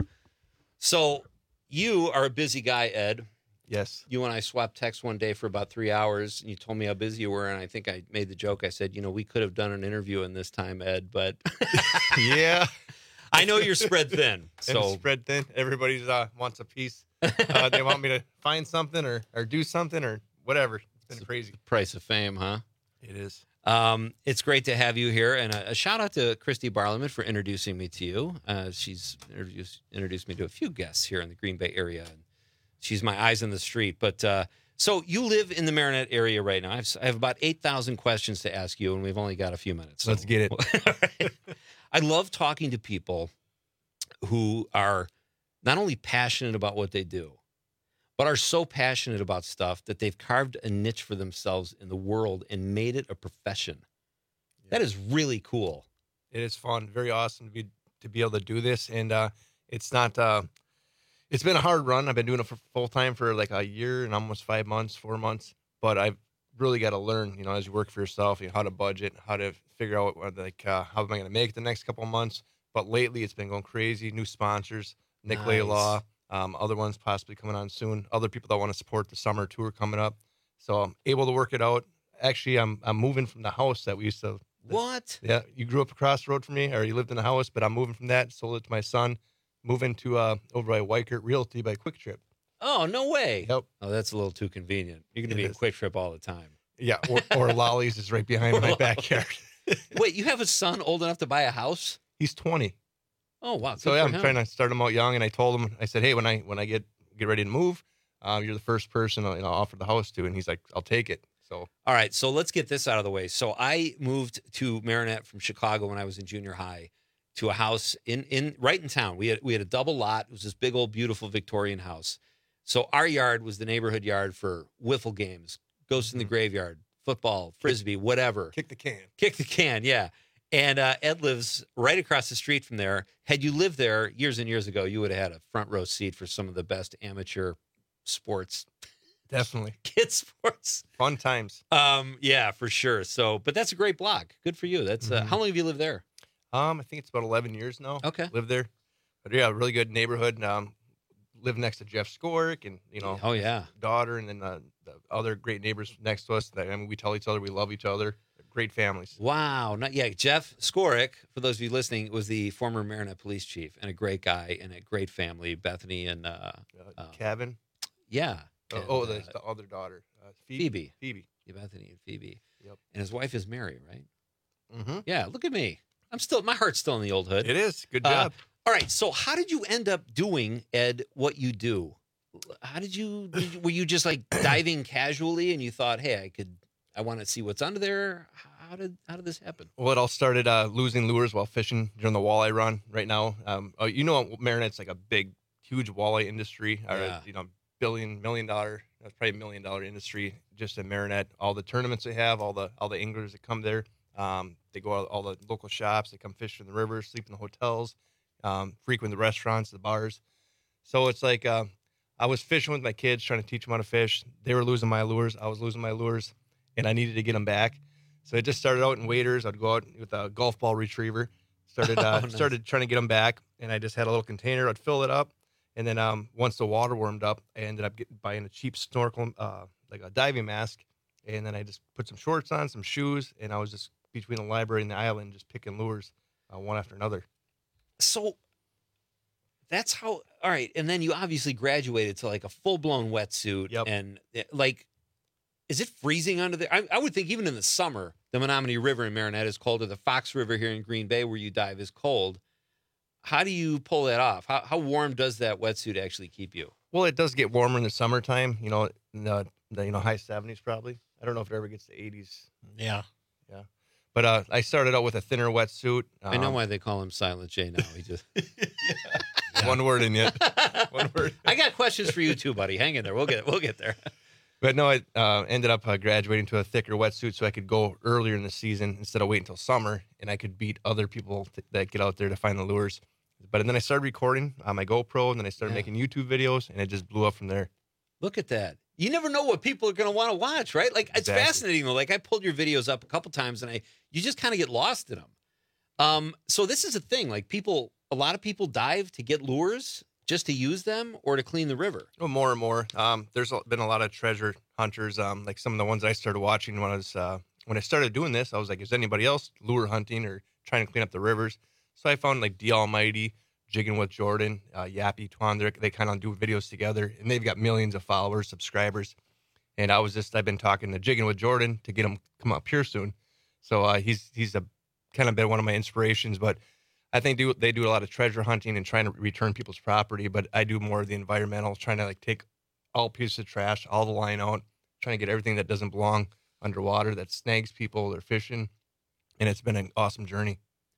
So you are a busy guy, Ed. Yes. You and I swapped texts one day for about 3 hours, and you told me how busy you were, and I think I made the joke. I said, we could have done an interview in this time, Ed, but... Yeah. I know you're spread thin. So spread thin. Everybody wants a piece. They want me to find something or do something or whatever. It's been crazy. Price of fame, huh? It is. It's great to have you here, and a shout out to Christy Barliman for introducing me to you. She's introduced me to a few guests here in the Green Bay area, and she's my eyes on the street. But so you live in the Marinette area right now. I have about 8,000 questions to ask you, and we've only got a few minutes. So. Let's get it. I love talking to people who are not only passionate about what they do, but are so passionate about stuff that they've carved a niche for themselves in the world and made it a profession. Yeah. That is really cool. It is fun. Very awesome to be able to do this. And it's not, it's been a hard run. I've been doing it for full time for like a year and almost 4 months. But I've really got to learn, as you work for yourself, how to budget, how to figure out how am I going to make it the next couple of months. But lately it's been going crazy. New sponsors, Nick Laylaw. Other ones possibly coming on soon. Other people that want to support the summer tour coming up. So I'm able to work it out. Actually, I'm moving from the house that we used to. What? Yeah, you grew up across the road from me, or you lived in the house, but I'm moving from that, sold it to my son, moving to over by Weikert Realty by Quick Trip. Oh, no way. Yep. Oh, that's a little too convenient. You're going to be in Quick Trip all the time. Yeah, or Lolly's is right behind my backyard. Wait, you have a son old enough to buy a house? He's 20. Oh, wow. So yeah, I'm trying to start him out young, and I told him, I said, hey, when I get ready to move, you're the first person I'll offer the house to, and he's like, I'll take it. So all right, so let's get this out of the way. So I moved to Marinette from Chicago when I was in junior high to a house in right in town. We had a double lot. It was this big old beautiful Victorian house. So our yard was the neighborhood yard for wiffle games, Ghost in the Graveyard, football, frisbee, whatever. Kick the can, yeah. And Ed lives right across the street from there. Had you lived there years and years ago, you would have had a front row seat for some of the best amateur sports. Definitely. Kids sports. Fun times. Yeah, for sure. So, but that's a great block. Good for you. That's how long have you lived there? I think it's about 11 years now. Okay. Lived there. But yeah, really good neighborhood. Live next to Jeff Skorick and, oh yeah, daughter, and then the other great neighbors next to us. We tell each other we love each other. Great families. Wow. Jeff Skorick, for those of you listening, was the former Marinette police chief and a great guy and a great family. Bethany and Kevin. Yeah. The other daughter, Phoebe. Yeah, Bethany and Phoebe. Yep. And his wife is Mary, right? Mm-hmm. Yeah. Look at me. My heart's still in the old hood. It is. Good job. All right. So how did you end up doing, Ed, what you do? How were you just like diving casually and you thought, hey, I want to see what's under there? How did this happen? Well, it all started losing lures while fishing during the walleye run right now. Marinette's like a big, huge walleye industry. Yeah. Million dollar, that's probably $1 million industry just in Marinette. All the tournaments they have, all the anglers that come there, they go out all the local shops, they come fish in the rivers, sleep in the hotels, frequent the restaurants, the bars. So it's like I was fishing with my kids, trying to teach them how to fish. They were losing my lures, I was losing my lures, and I needed to get them back. So it just started out in waders. I'd go out with a golf ball retriever. Started trying to get them back, and I just had a little container. I'd fill it up. And then once the water warmed up, I ended up buying a cheap snorkel, like a diving mask. And then I just put some shorts on, some shoes, and I was just between the library and the island just picking lures one after another. So that's how, all right. And then you obviously graduated to like a full-blown wetsuit. Yep. And like, is it freezing under there? I would think even in the summer, the Menominee River in Marinette is cold, or the Fox River here in Green Bay where you dive is cold. How do you pull that off? How warm does that wetsuit actually keep you? Well, it does get warmer in the summertime, in the high 70s probably. I don't know if it ever gets to 80s. Yeah. But I started out with a thinner wetsuit. I know why they call him Silent J now. He just One word in yet. One word. I got questions for you too, buddy. Hang in there. We'll get there. But no, I ended up graduating to a thicker wetsuit so I could go earlier in the season instead of waiting until summer, and I could beat other people that get out there to find the lures. But then I started recording on my GoPro, and then I started making YouTube videos, and it just blew up from there. Look at that. You never know what people are going to want to watch, right? Like, it's fascinating, though. Like, I pulled your videos up a couple times, and you just kind of get lost in them. So this is a thing. Like, a lot of people dive to get lures just to use them or to clean the river. Well, more and more. There's been a lot of treasure hunters. Like some of the ones I started watching when I started doing this, I was like, is anybody else lure hunting or trying to clean up the rivers? So I found like The Almighty, Jigging with Jordan, Yappy Twan. They kind of do videos together, and they've got millions of followers, subscribers. And I've been talking to Jigging with Jordan to get him come up here soon. So he's kind of been one of my inspirations, but I think they do a lot of treasure hunting and trying to return people's property, but I do more of the environmental, trying to like take all pieces of trash, all the line out, trying to get everything that doesn't belong underwater that snags people, they're fishing, and it's been an awesome journey.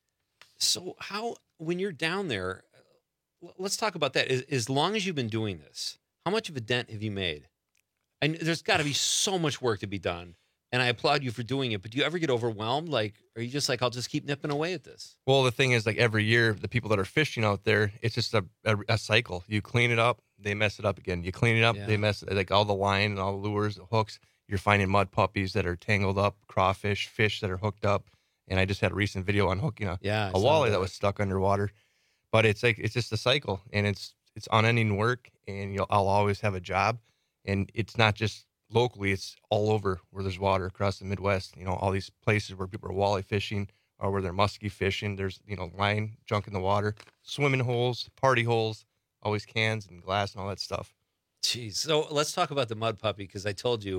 So when you're down there, let's talk about that. As long as you've been doing this, how much of a dent have you made? And there's got to be so much work to be done. And I applaud you for doing it, but do you ever get overwhelmed? Like, are you just like, I'll just keep nipping away at this? Well, the thing is, like every year, the people that are fishing out there, it's just a cycle. You clean it up, they mess it up again. You clean it up, they mess it, like all the line and all the lures, the hooks. You're finding mud puppies that are tangled up, crawfish, fish that are hooked up. And I just had a recent video on hooking a walleye that was stuck underwater. But it's just a cycle, and it's unending work, and I'll always have a job, and it's not just locally, it's all over where there's water across the Midwest. All these places where people are walleye fishing or where they're muskie fishing. There's, line, junk in the water, swimming holes, party holes, always cans and glass and all that stuff. Jeez. So let's talk about the mud puppy, because I told you,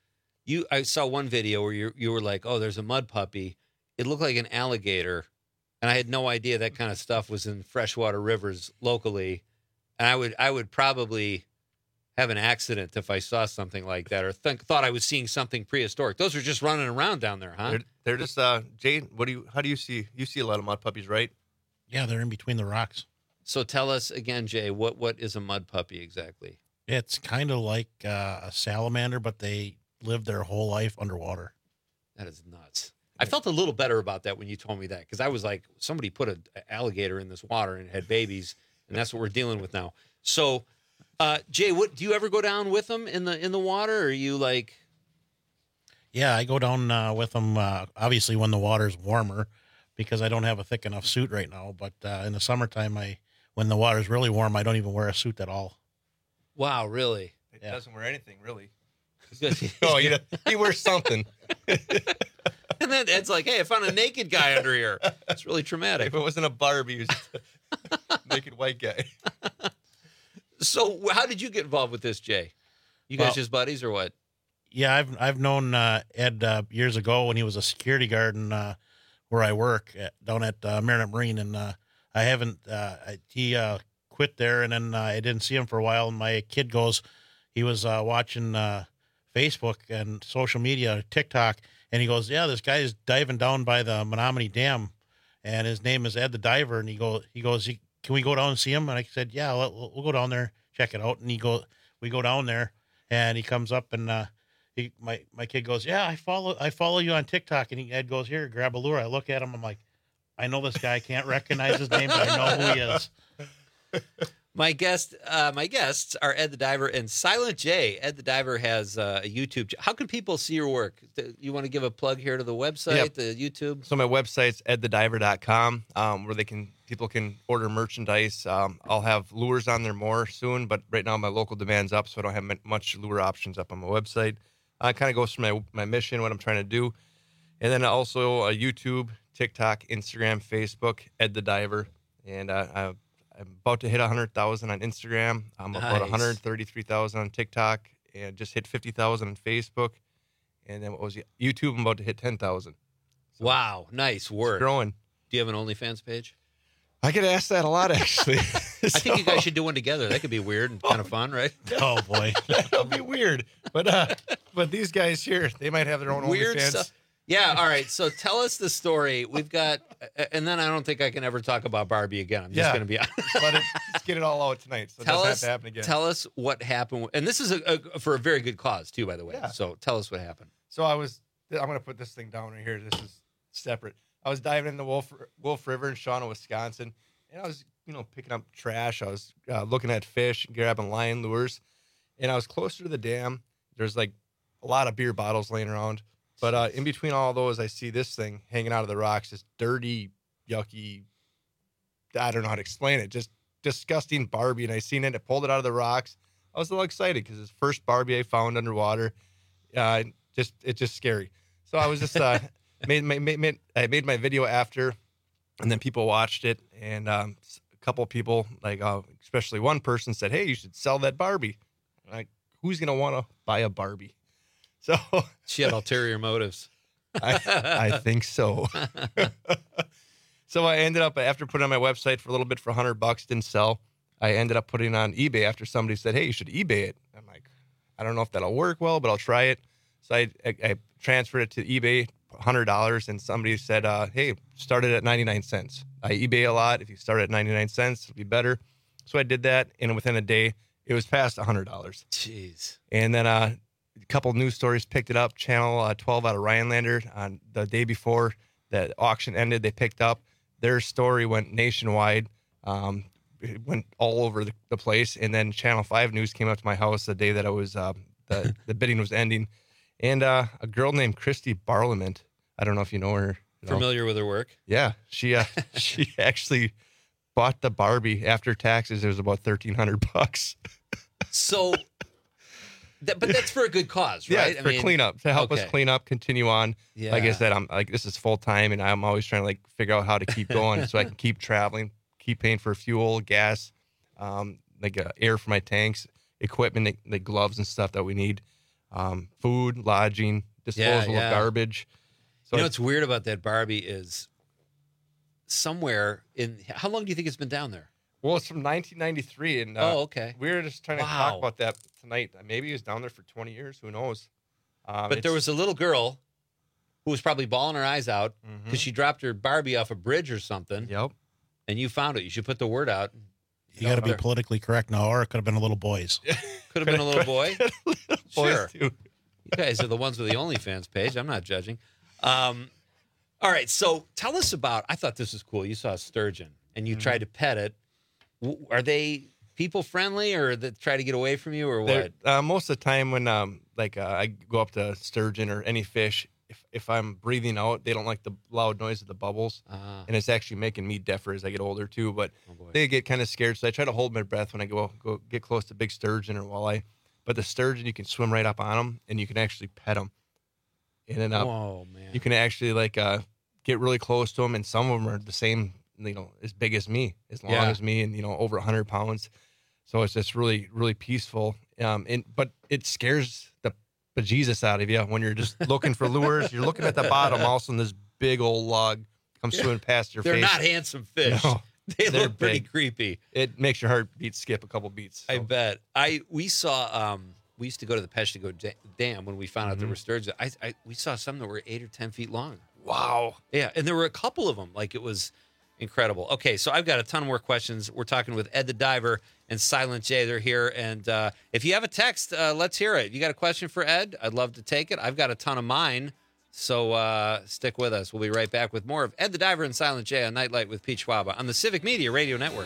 I saw one video where you were like, oh, there's a mud puppy. It looked like an alligator, and I had no idea that kind of stuff was in freshwater rivers locally. And I would probably have an accident if I saw something like that, or thought I was seeing something prehistoric. Those are just running around down there, huh? They're just Jay. How do you see? You see a lot of mud puppies, right? Yeah, they're in between the rocks. So tell us again, Jay, what is a mud puppy exactly? It's kind of like a salamander, but they live their whole life underwater. That is nuts. I felt a little better about that when you told me that, because I was like, somebody put an alligator in this water and it had babies, and that's what we're dealing with now. So. Jay, do you ever go down with them in the water, or are you like? Yeah, I go down with them. Obviously, when the water's warmer, because I don't have a thick enough suit right now. But in the summertime, when the water's really warm, I don't even wear a suit at all. Wow, really? It doesn't wear anything, really. Oh, he wears something. And then it's like, hey, I found a naked guy under here. It's really traumatic. If it wasn't a Barbie, it was a naked white guy. So how did you get involved with this, Jay? You guys just buddies or what? Yeah, I've known Ed years ago when he was a security guard where I work down at Marinette Marine, and I haven't. He quit there, and then I didn't see him for a while. And my kid he was watching Facebook and social media, TikTok, and he goes, "Yeah, this guy is diving down by the Menominee Dam, and his name is Ed the Diver." And he goes. Can we go down and see him? And I said, yeah, we'll go down there, check it out. And we go down there, and he comes up, and my kid goes, yeah, I follow you on TikTok. And Ed goes, here, grab a lure. I look at him. I'm like, I know this guy. I can't recognize his name, but I know who he is. My guests are Ed the Diver and Silent J. Ed the Diver has a YouTube. How can people see your work? You want to give a plug here to the website, the YouTube? So my website's edthediver.com, where people can order merchandise. I'll have lures on there more soon, but right now my local demand's up, so I don't have much lure options up on my website. It kind of goes from my mission, what I'm trying to do. And then also YouTube, TikTok, Instagram, Facebook, Ed the Diver. And I'm about to hit 100,000 on Instagram. I'm about 133,000 on TikTok, and just hit 50,000 on Facebook. And then YouTube? I'm about to hit 10,000. So wow, nice work. It's growing. Do you have an OnlyFans page? I get asked that a lot, actually. I think you guys should do one together. That could be weird and kind of fun, right? Oh boy, that'll be weird. But these guys here, they might have their own weird OnlyFans. Stuff. Yeah, all right. So tell us the story. We've got, and then I don't think I can ever talk about Barbie again. I'm just going to be honest. Let's get it all out tonight. So it doesn't have to happen again. Tell us what happened. And this is for a very good cause, too, by the way. Yeah. So tell us what happened. So I'm going to put this thing down right here. This is separate. I was diving in the Wolf River in Shawano, Wisconsin, and I was, picking up trash. I was looking at fish, grabbing line lures, and I was closer to the dam. There's like a lot of beer bottles laying around. But in between all those, I see this thing hanging out of the rocks, this dirty, yucky, I don't know how to explain it, just disgusting Barbie. And I seen it, I pulled it out of the rocks. I was a little excited because it's the first Barbie I found underwater. It's just scary. So I was just, I made my video after, and then people watched it. And a couple of people, especially one person said, hey, you should sell that Barbie. I'm like, who's going to want to buy a Barbie? So she had ulterior motives. I think so. So I ended up, after putting on my website for a little bit for $100, didn't sell. I ended up putting it on eBay after somebody said, hey, you should eBay it. I'm like, I don't know if that'll work well, but I'll try it. So I transferred it to eBay, $100, and somebody said, hey, start it at 99 cents. I eBay a lot. If you start at 99 cents, it'll be better. So I did that, and within a day, it was past $100. Jeez. And then a couple news stories picked it up. Channel 12 out of Rhinelander on the day before the auction ended, they picked up. Their story went nationwide. It went all over the place. And then Channel 5 News came up to my house the day that I was the bidding was ending. And a girl named Christy Barlament, I don't know if you know her. Familiar with her work? Yeah, she actually bought the Barbie after taxes. It was about $1,300. So. But that's for a good cause, right? Yeah, for cleanup, to help us clean up, continue on. Yeah. Like I said, I'm like, this is full time, and I'm always trying to figure out how to keep going so I can keep traveling, keep paying for fuel, gas, air for my tanks, equipment, the gloves and stuff that we need, food, lodging, disposal of garbage. So what's weird about that Barbie is somewhere how long do you think it's been down there? Well, it's from 1993, and okay. We were just trying to talk about that tonight. Maybe he was down there for 20 years. Who knows? But there was a little girl who was probably bawling her eyes out because she dropped her Barbie off a bridge or something. Yep. And you found it. You should put the word out. You got to be politically correct now, or it could have been a little boy's. Could have been a little boy. Sure. Too. You guys are the ones with the OnlyFans page. I'm not judging. All right. So tell us about. I thought this was cool. You saw a sturgeon and you tried to pet it. Are they people friendly, or they try to get away from you, or what? Most of the time when I go up to sturgeon or any fish, if I'm breathing out, they don't like the loud noise of the bubbles, and it's actually making me deafer as I get older too. But they get kind of scared, so I try to hold my breath when I go get close to big sturgeon or walleye. But the sturgeon, you can swim right up on them, and you can actually pet them. And then you can actually get really close to them, and some of them are the same. As big as me, as long as me, and over 100 pounds. So it's just really, really peaceful. But it scares the bejesus out of you when you're just looking for lures. You're looking at the bottom, all of a sudden this big old log comes swimming past your face. They're not handsome fish. No, they look pretty creepy. It makes your heartbeat skip a couple beats. So. I bet. We saw. We used to go to the Peshtigo Dam when we found out there were sturgeons. We saw some that were 8 or 10 feet long. Wow. Yeah, and there were a couple of them. It was. Incredible. Okay, so I've got a ton more questions. We're talking with Ed the Diver and Silent J. They're here. And if you have a text, let's hear it. You got a question for Ed? I'd love to take it. I've got a ton of mine. So stick with us. We'll be right back with more of Ed the Diver and Silent J on Nightlight with Pete Schwaba on the Civic Media Radio Network.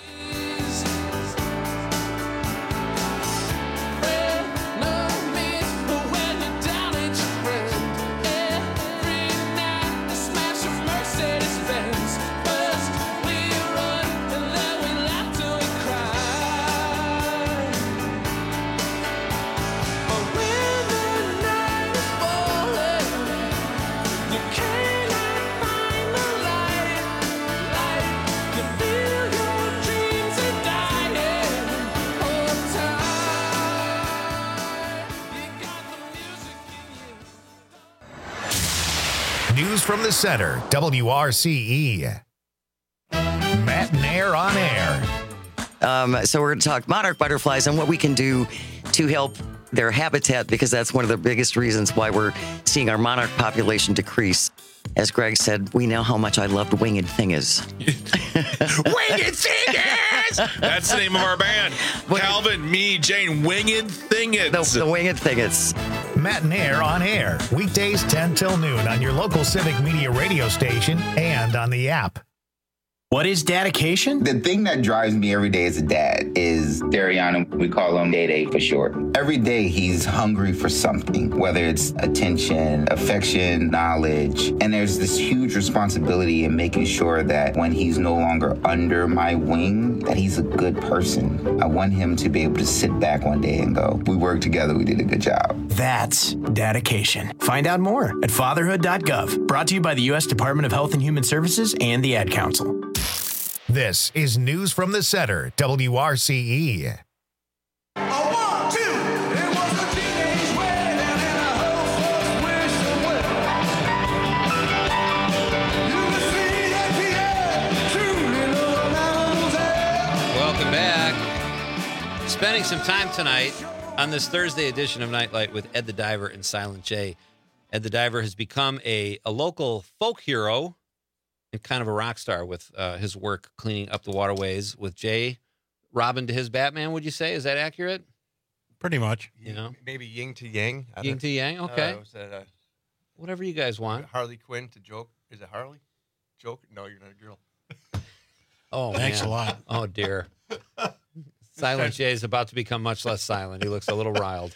News from the center, WRCE. Matt and Air on Air. So we're going to talk monarch butterflies and what we can do to help their habitat, because that's one of the biggest reasons why we're seeing our monarch population decrease. As Greg said, we know how much I loved Winged Thingers. Winged Thingers! That's the name of our band. Calvin, me, Jane, Winged Thingers. The Winged Thingers. Matt and Air on air. Weekdays 10 till noon on your local Civic Media radio station and on the app. What is dedication? The thing that drives me every day as a dad is Dariana. We call him Day for short. Every day he's hungry for something, whether it's attention, affection, knowledge. And there's this huge responsibility in making sure that when he's no longer under my wing, that he's a good person. I want him to be able to sit back one day and go, we worked together, we did a good job. That's dedication. Find out more at fatherhood.gov. Brought to you by the U.S. Department of Health and Human Services and the Ad Council. This is News from the Center, WRCE. Welcome back. Spending some time tonight on this Thursday edition of Nightlight with Ed the Diver and Silent J. Ed the Diver has become a local folk hero and kind of a rock star with his work cleaning up the waterways with Jay. Robin to his Batman, would you say? Is that accurate? Pretty much. You know? Maybe yin to yang. Yin to yang, okay. Was that, whatever you guys want. Harley Quinn to Joke. Is it Harley? Joke? No, you're not a girl. Oh, thanks man. a lot. Oh, dear. Silent Jay is about to become much less silent. He looks a little riled.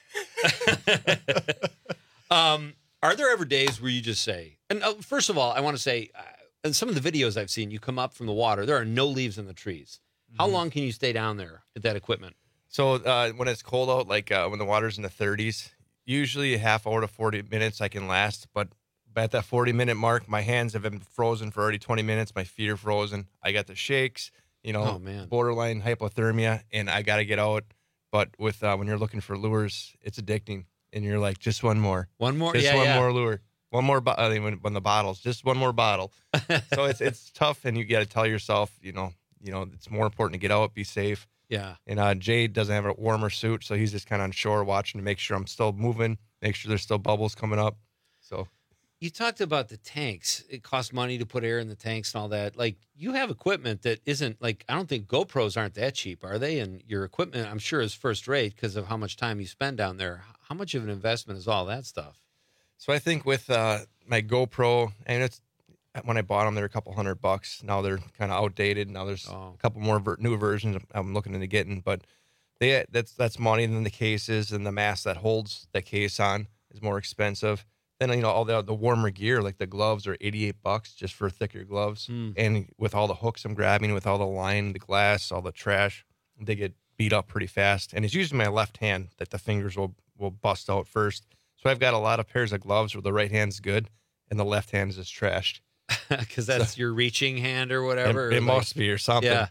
Are there ever days where you just say, and first of all, I want to say, in some of the videos I've seen, you come up from the water, there are no leaves in the trees. How long can you stay down there at that equipment? So when it's cold out, like when the water's in the 30s, usually a half hour to 40 minutes I can last. But at that 40-minute mark, my hands have been frozen for already 20 minutes. My feet are frozen. I got the shakes, borderline hypothermia, and I got to get out. But with when you're looking for lures, it's addicting. And you're like, just one more. One more? Just one more lure. One more, when the bottles, just one more bottle. So it's tough, and you got to tell yourself, it's more important to get out, be safe. Yeah. And Jay doesn't have a warmer suit, so he's just kind of on shore watching to make sure I'm still moving, make sure there's still bubbles coming up. So you talked about the tanks. It costs money to put air in the tanks and all that. Like, you have equipment that isn't, like, I don't think GoPros aren't that cheap, are they? And your equipment, I'm sure, is first rate because of how much time you spend down there. How much of an investment is all that stuff? So I think with my GoPro, and it's when I bought them, they're a couple $100. Now they're kind of outdated. Now there's a couple more new versions I'm looking into getting, but that's money. And then the cases and the mask that holds the case on is more expensive. Then all the warmer gear, like the gloves, are $88 just for thicker gloves. And with all the hooks I'm grabbing, with all the line, the glass, all the trash, they get beat up pretty fast. And it's usually my left hand that the fingers will bust out first. So I've got a lot of pairs of gloves where the right hand's good and the left hand is trashed. Because that's your reaching hand or whatever? It must be or something. Yeah.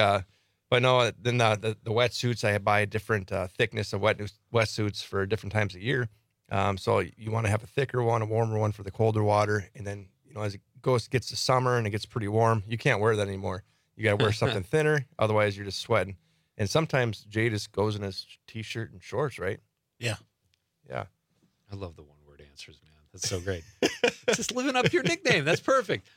But no, then the wetsuits, I buy a different thickness of wetsuits for different times of year. So you want to have a thicker one, a warmer one for the colder water. And then, as it gets to summer and it gets pretty warm, you can't wear that anymore. You got to wear something thinner. Otherwise, you're just sweating. And sometimes Jay just goes in his T-shirt and shorts, right? Yeah. Yeah. I love the one-word answers, man. That's so great. Just living up to your nickname. That's perfect.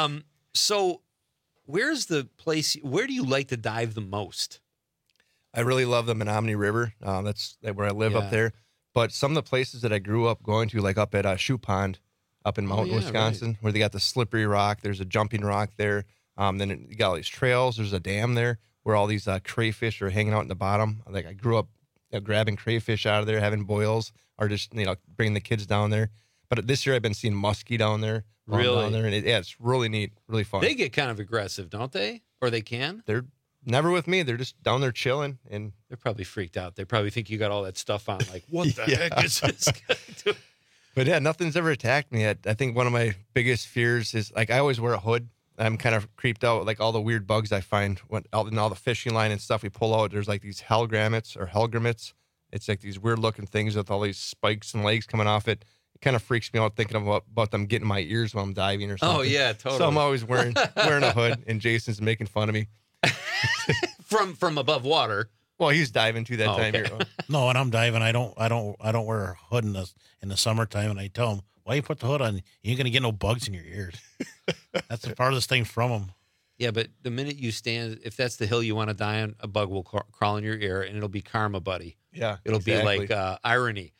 So where's the place, where do you like to dive the most? I really love the Menominee River. That's where I live up there. But some of the places that I grew up going to, like up at Shoe Pond, up in Mountain, Wisconsin, where they got the slippery rock. There's a jumping rock there. Then you got all these trails. There's a dam there where all these crayfish are hanging out in the bottom. Like I grew up grabbing crayfish out of there, having boils, or just bringing the kids down there. But this year I've been seeing muskie down there. Really? Down there, and it's really neat, really fun. They get kind of aggressive, don't they? Or they can? They're never with me. They're just down there chilling, and they're probably freaked out. They probably think you got all that stuff on. Like, what the heck is this guy doing? But yeah, nothing's ever attacked me yet. I think one of my biggest fears is, like, I always wear a hood. I'm kind of creeped out, like all the weird bugs I find when in all the fishing line and stuff we pull out. There's like these hellgrammets. It's like these weird looking things with all these spikes and legs coming off it. It kind of freaks me out thinking about them getting my ears while I'm diving or something. Oh yeah, totally. So I'm always wearing a hood, and Jason's making fun of me from above water. Well, he's diving too that time okay. here. No, when I'm diving, I don't wear a hood in the summertime, and I tell them, why you put the hood on? You ain't gonna get no bugs in your ears. That's the farthest thing from them. Yeah, but the minute you stand, if that's the hill you want to die on, a bug will crawl in your ear, and it'll be karma, buddy. Yeah, it'll exactly. be like irony.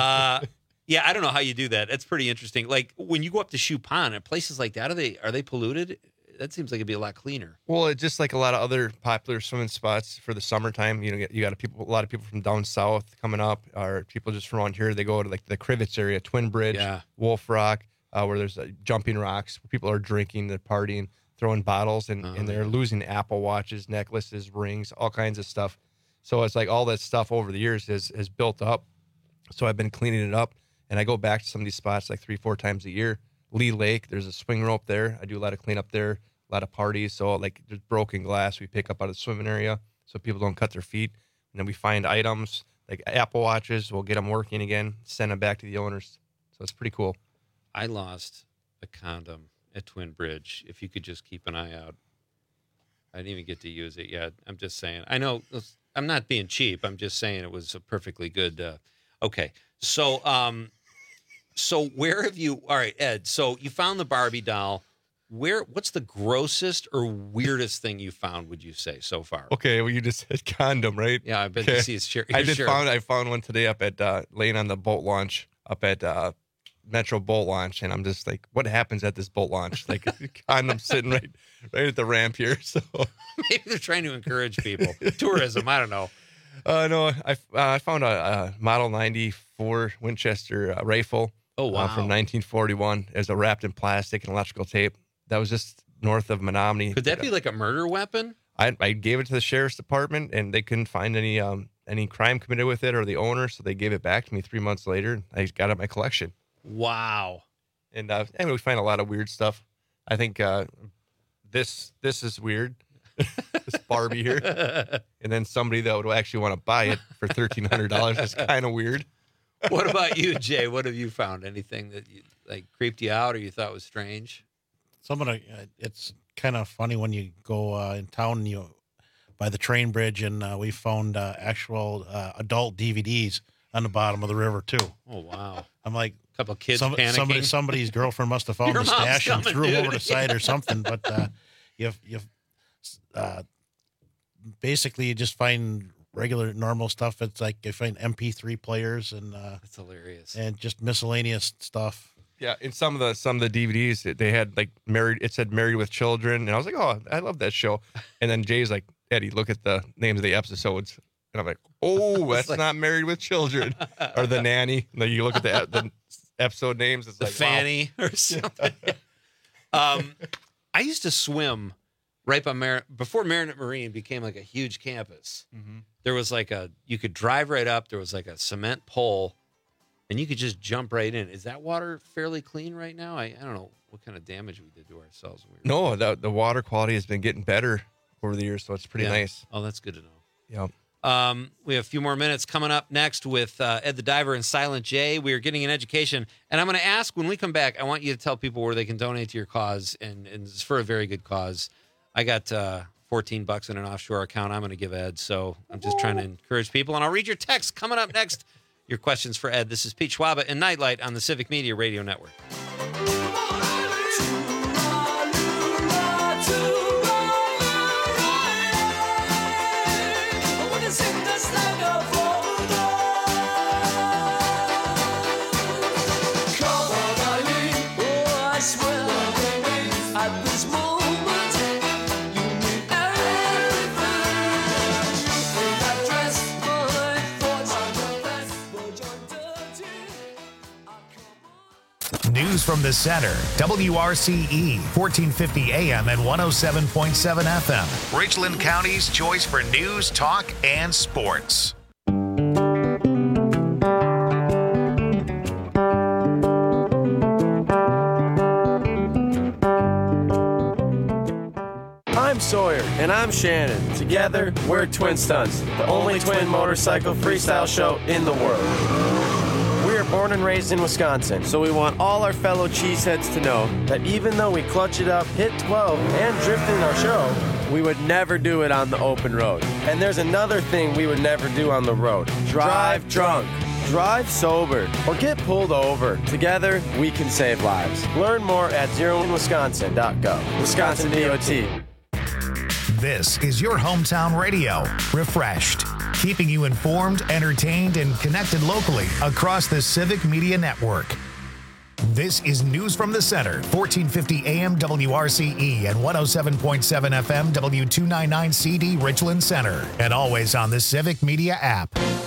Yeah, I don't know how you do that. That's pretty interesting. Like when you go up to Shoe Pond and places like that, are they polluted? That seems like it'd be a lot cleaner. Well, it's just like a lot of other popular swimming spots for the summertime. You know, you got a lot of people from down south coming up, or people just from around here. They go to like the Crivets area, Twin Bridge, Wolf Rock, where there's jumping rocks, where people are drinking, they're partying, throwing bottles, and they're losing Apple Watches, necklaces, rings, all kinds of stuff. So it's like all that stuff over the years has built up. So I've been cleaning it up, and I go back to some of these spots like 3-4 times a year. Lee Lake, there's a swing rope there. I do a lot of cleanup there. A lot of parties, so like there's broken glass we pick up out of the swimming area so people don't cut their feet. And then we find items like Apple Watches, we'll get them working again, send them back to the owners. So it's pretty cool. I lost a condom at Twin Bridge. If you could just keep an eye out. I didn't even get to use it yet. I'm just saying. I know I'm not being cheap. I'm just saying it was a perfectly good. Okay, so so where have you? All right, Ed. So you found the Barbie doll. What's the grossest or weirdest thing you found, would you say, so far? Okay, well, you just said condom, right? Yeah, I bet you see his chair. I found one today up at laying on the boat launch up at Metro Boat Launch, and I'm just like, what happens at this boat launch? Like condom sitting right at the ramp here. So maybe they're trying to encourage people. Tourism, I don't know. No, I found a Model 94 Winchester rifle. Oh, wow. From 1941. It was wrapped in plastic and electrical tape. That was just north of Menominee. Could that be like a murder weapon? I gave it to the sheriff's department, and they couldn't find any crime committed with it or the owner, so they gave it back to me 3 months later. I got it in my collection. Wow. And we find a lot of weird stuff. I think this is weird. This Barbie here. And then somebody that would actually want to buy it for $1,300 is kind of weird. What about you, Jay? What have you found? Anything that creeped you out or you thought was strange? It's kind of funny when you go in town, by the train bridge, and we found actual adult DVDs on the bottom of the river too. Oh wow! I'm like, a couple of kids panicking. Somebody's girlfriend must have found the stash and threw them over the side or something. But you basically you just find regular normal stuff. It's like you find MP3 players and that's hilarious, and just miscellaneous stuff. Yeah, in some of the DVDs they had like it said Married with Children, and I was like, oh, I love that show. And then Jay's like, Eddie, look at the names of the episodes, and I'm like, oh, that's not Married with Children or The Nanny. Like, you look at the episode names, it's the like Fanny or something. I used to swim right by before Marinette Marine became like a huge campus. Mm-hmm. There was you could drive right up. There was like a cement pole. And you could just jump right in. Is that water fairly clean right now? I don't know what kind of damage we did to ourselves. No, the water quality has been getting better over the years, so it's pretty nice. Oh, that's good to know. Yep. We have a few more minutes coming up next with Ed the Diver and Silent J. We are getting an education. And I'm going to ask, when we come back, I want you to tell people where they can donate to your cause. And it's for a very good cause. I got $14 in an offshore account I'm going to give Ed. So I'm just trying to encourage people. And I'll read your text coming up next. Your questions for Ed. This is Pete Schwaba and Nightlight on the Civic Media Radio Network. News from the center. WRCE, 1450 AM and 107.7 FM. Richland County's choice for news, talk, and sports. I'm Sawyer. And I'm Shannon. Together, we're Twin Stunts, the only twin motorcycle freestyle show in the world. We are born and raised in Wisconsin, so we want all our fellow cheeseheads to know that even though we clutch it up, hit 12, and drift in our show, we would never do it on the open road. And there's another thing we would never do on the road. Drive drunk. Drive sober or get pulled over. Together, we can save lives. Learn more at zeroinwisconsin.gov. Wisconsin DOT. This is your hometown radio, Refreshed, keeping you informed, entertained, and connected locally across the Civic Media Network. This is News from the Center, 1450 AM WRCE and 107.7 FM W299CD Richland Center, and always on the Civic Media app.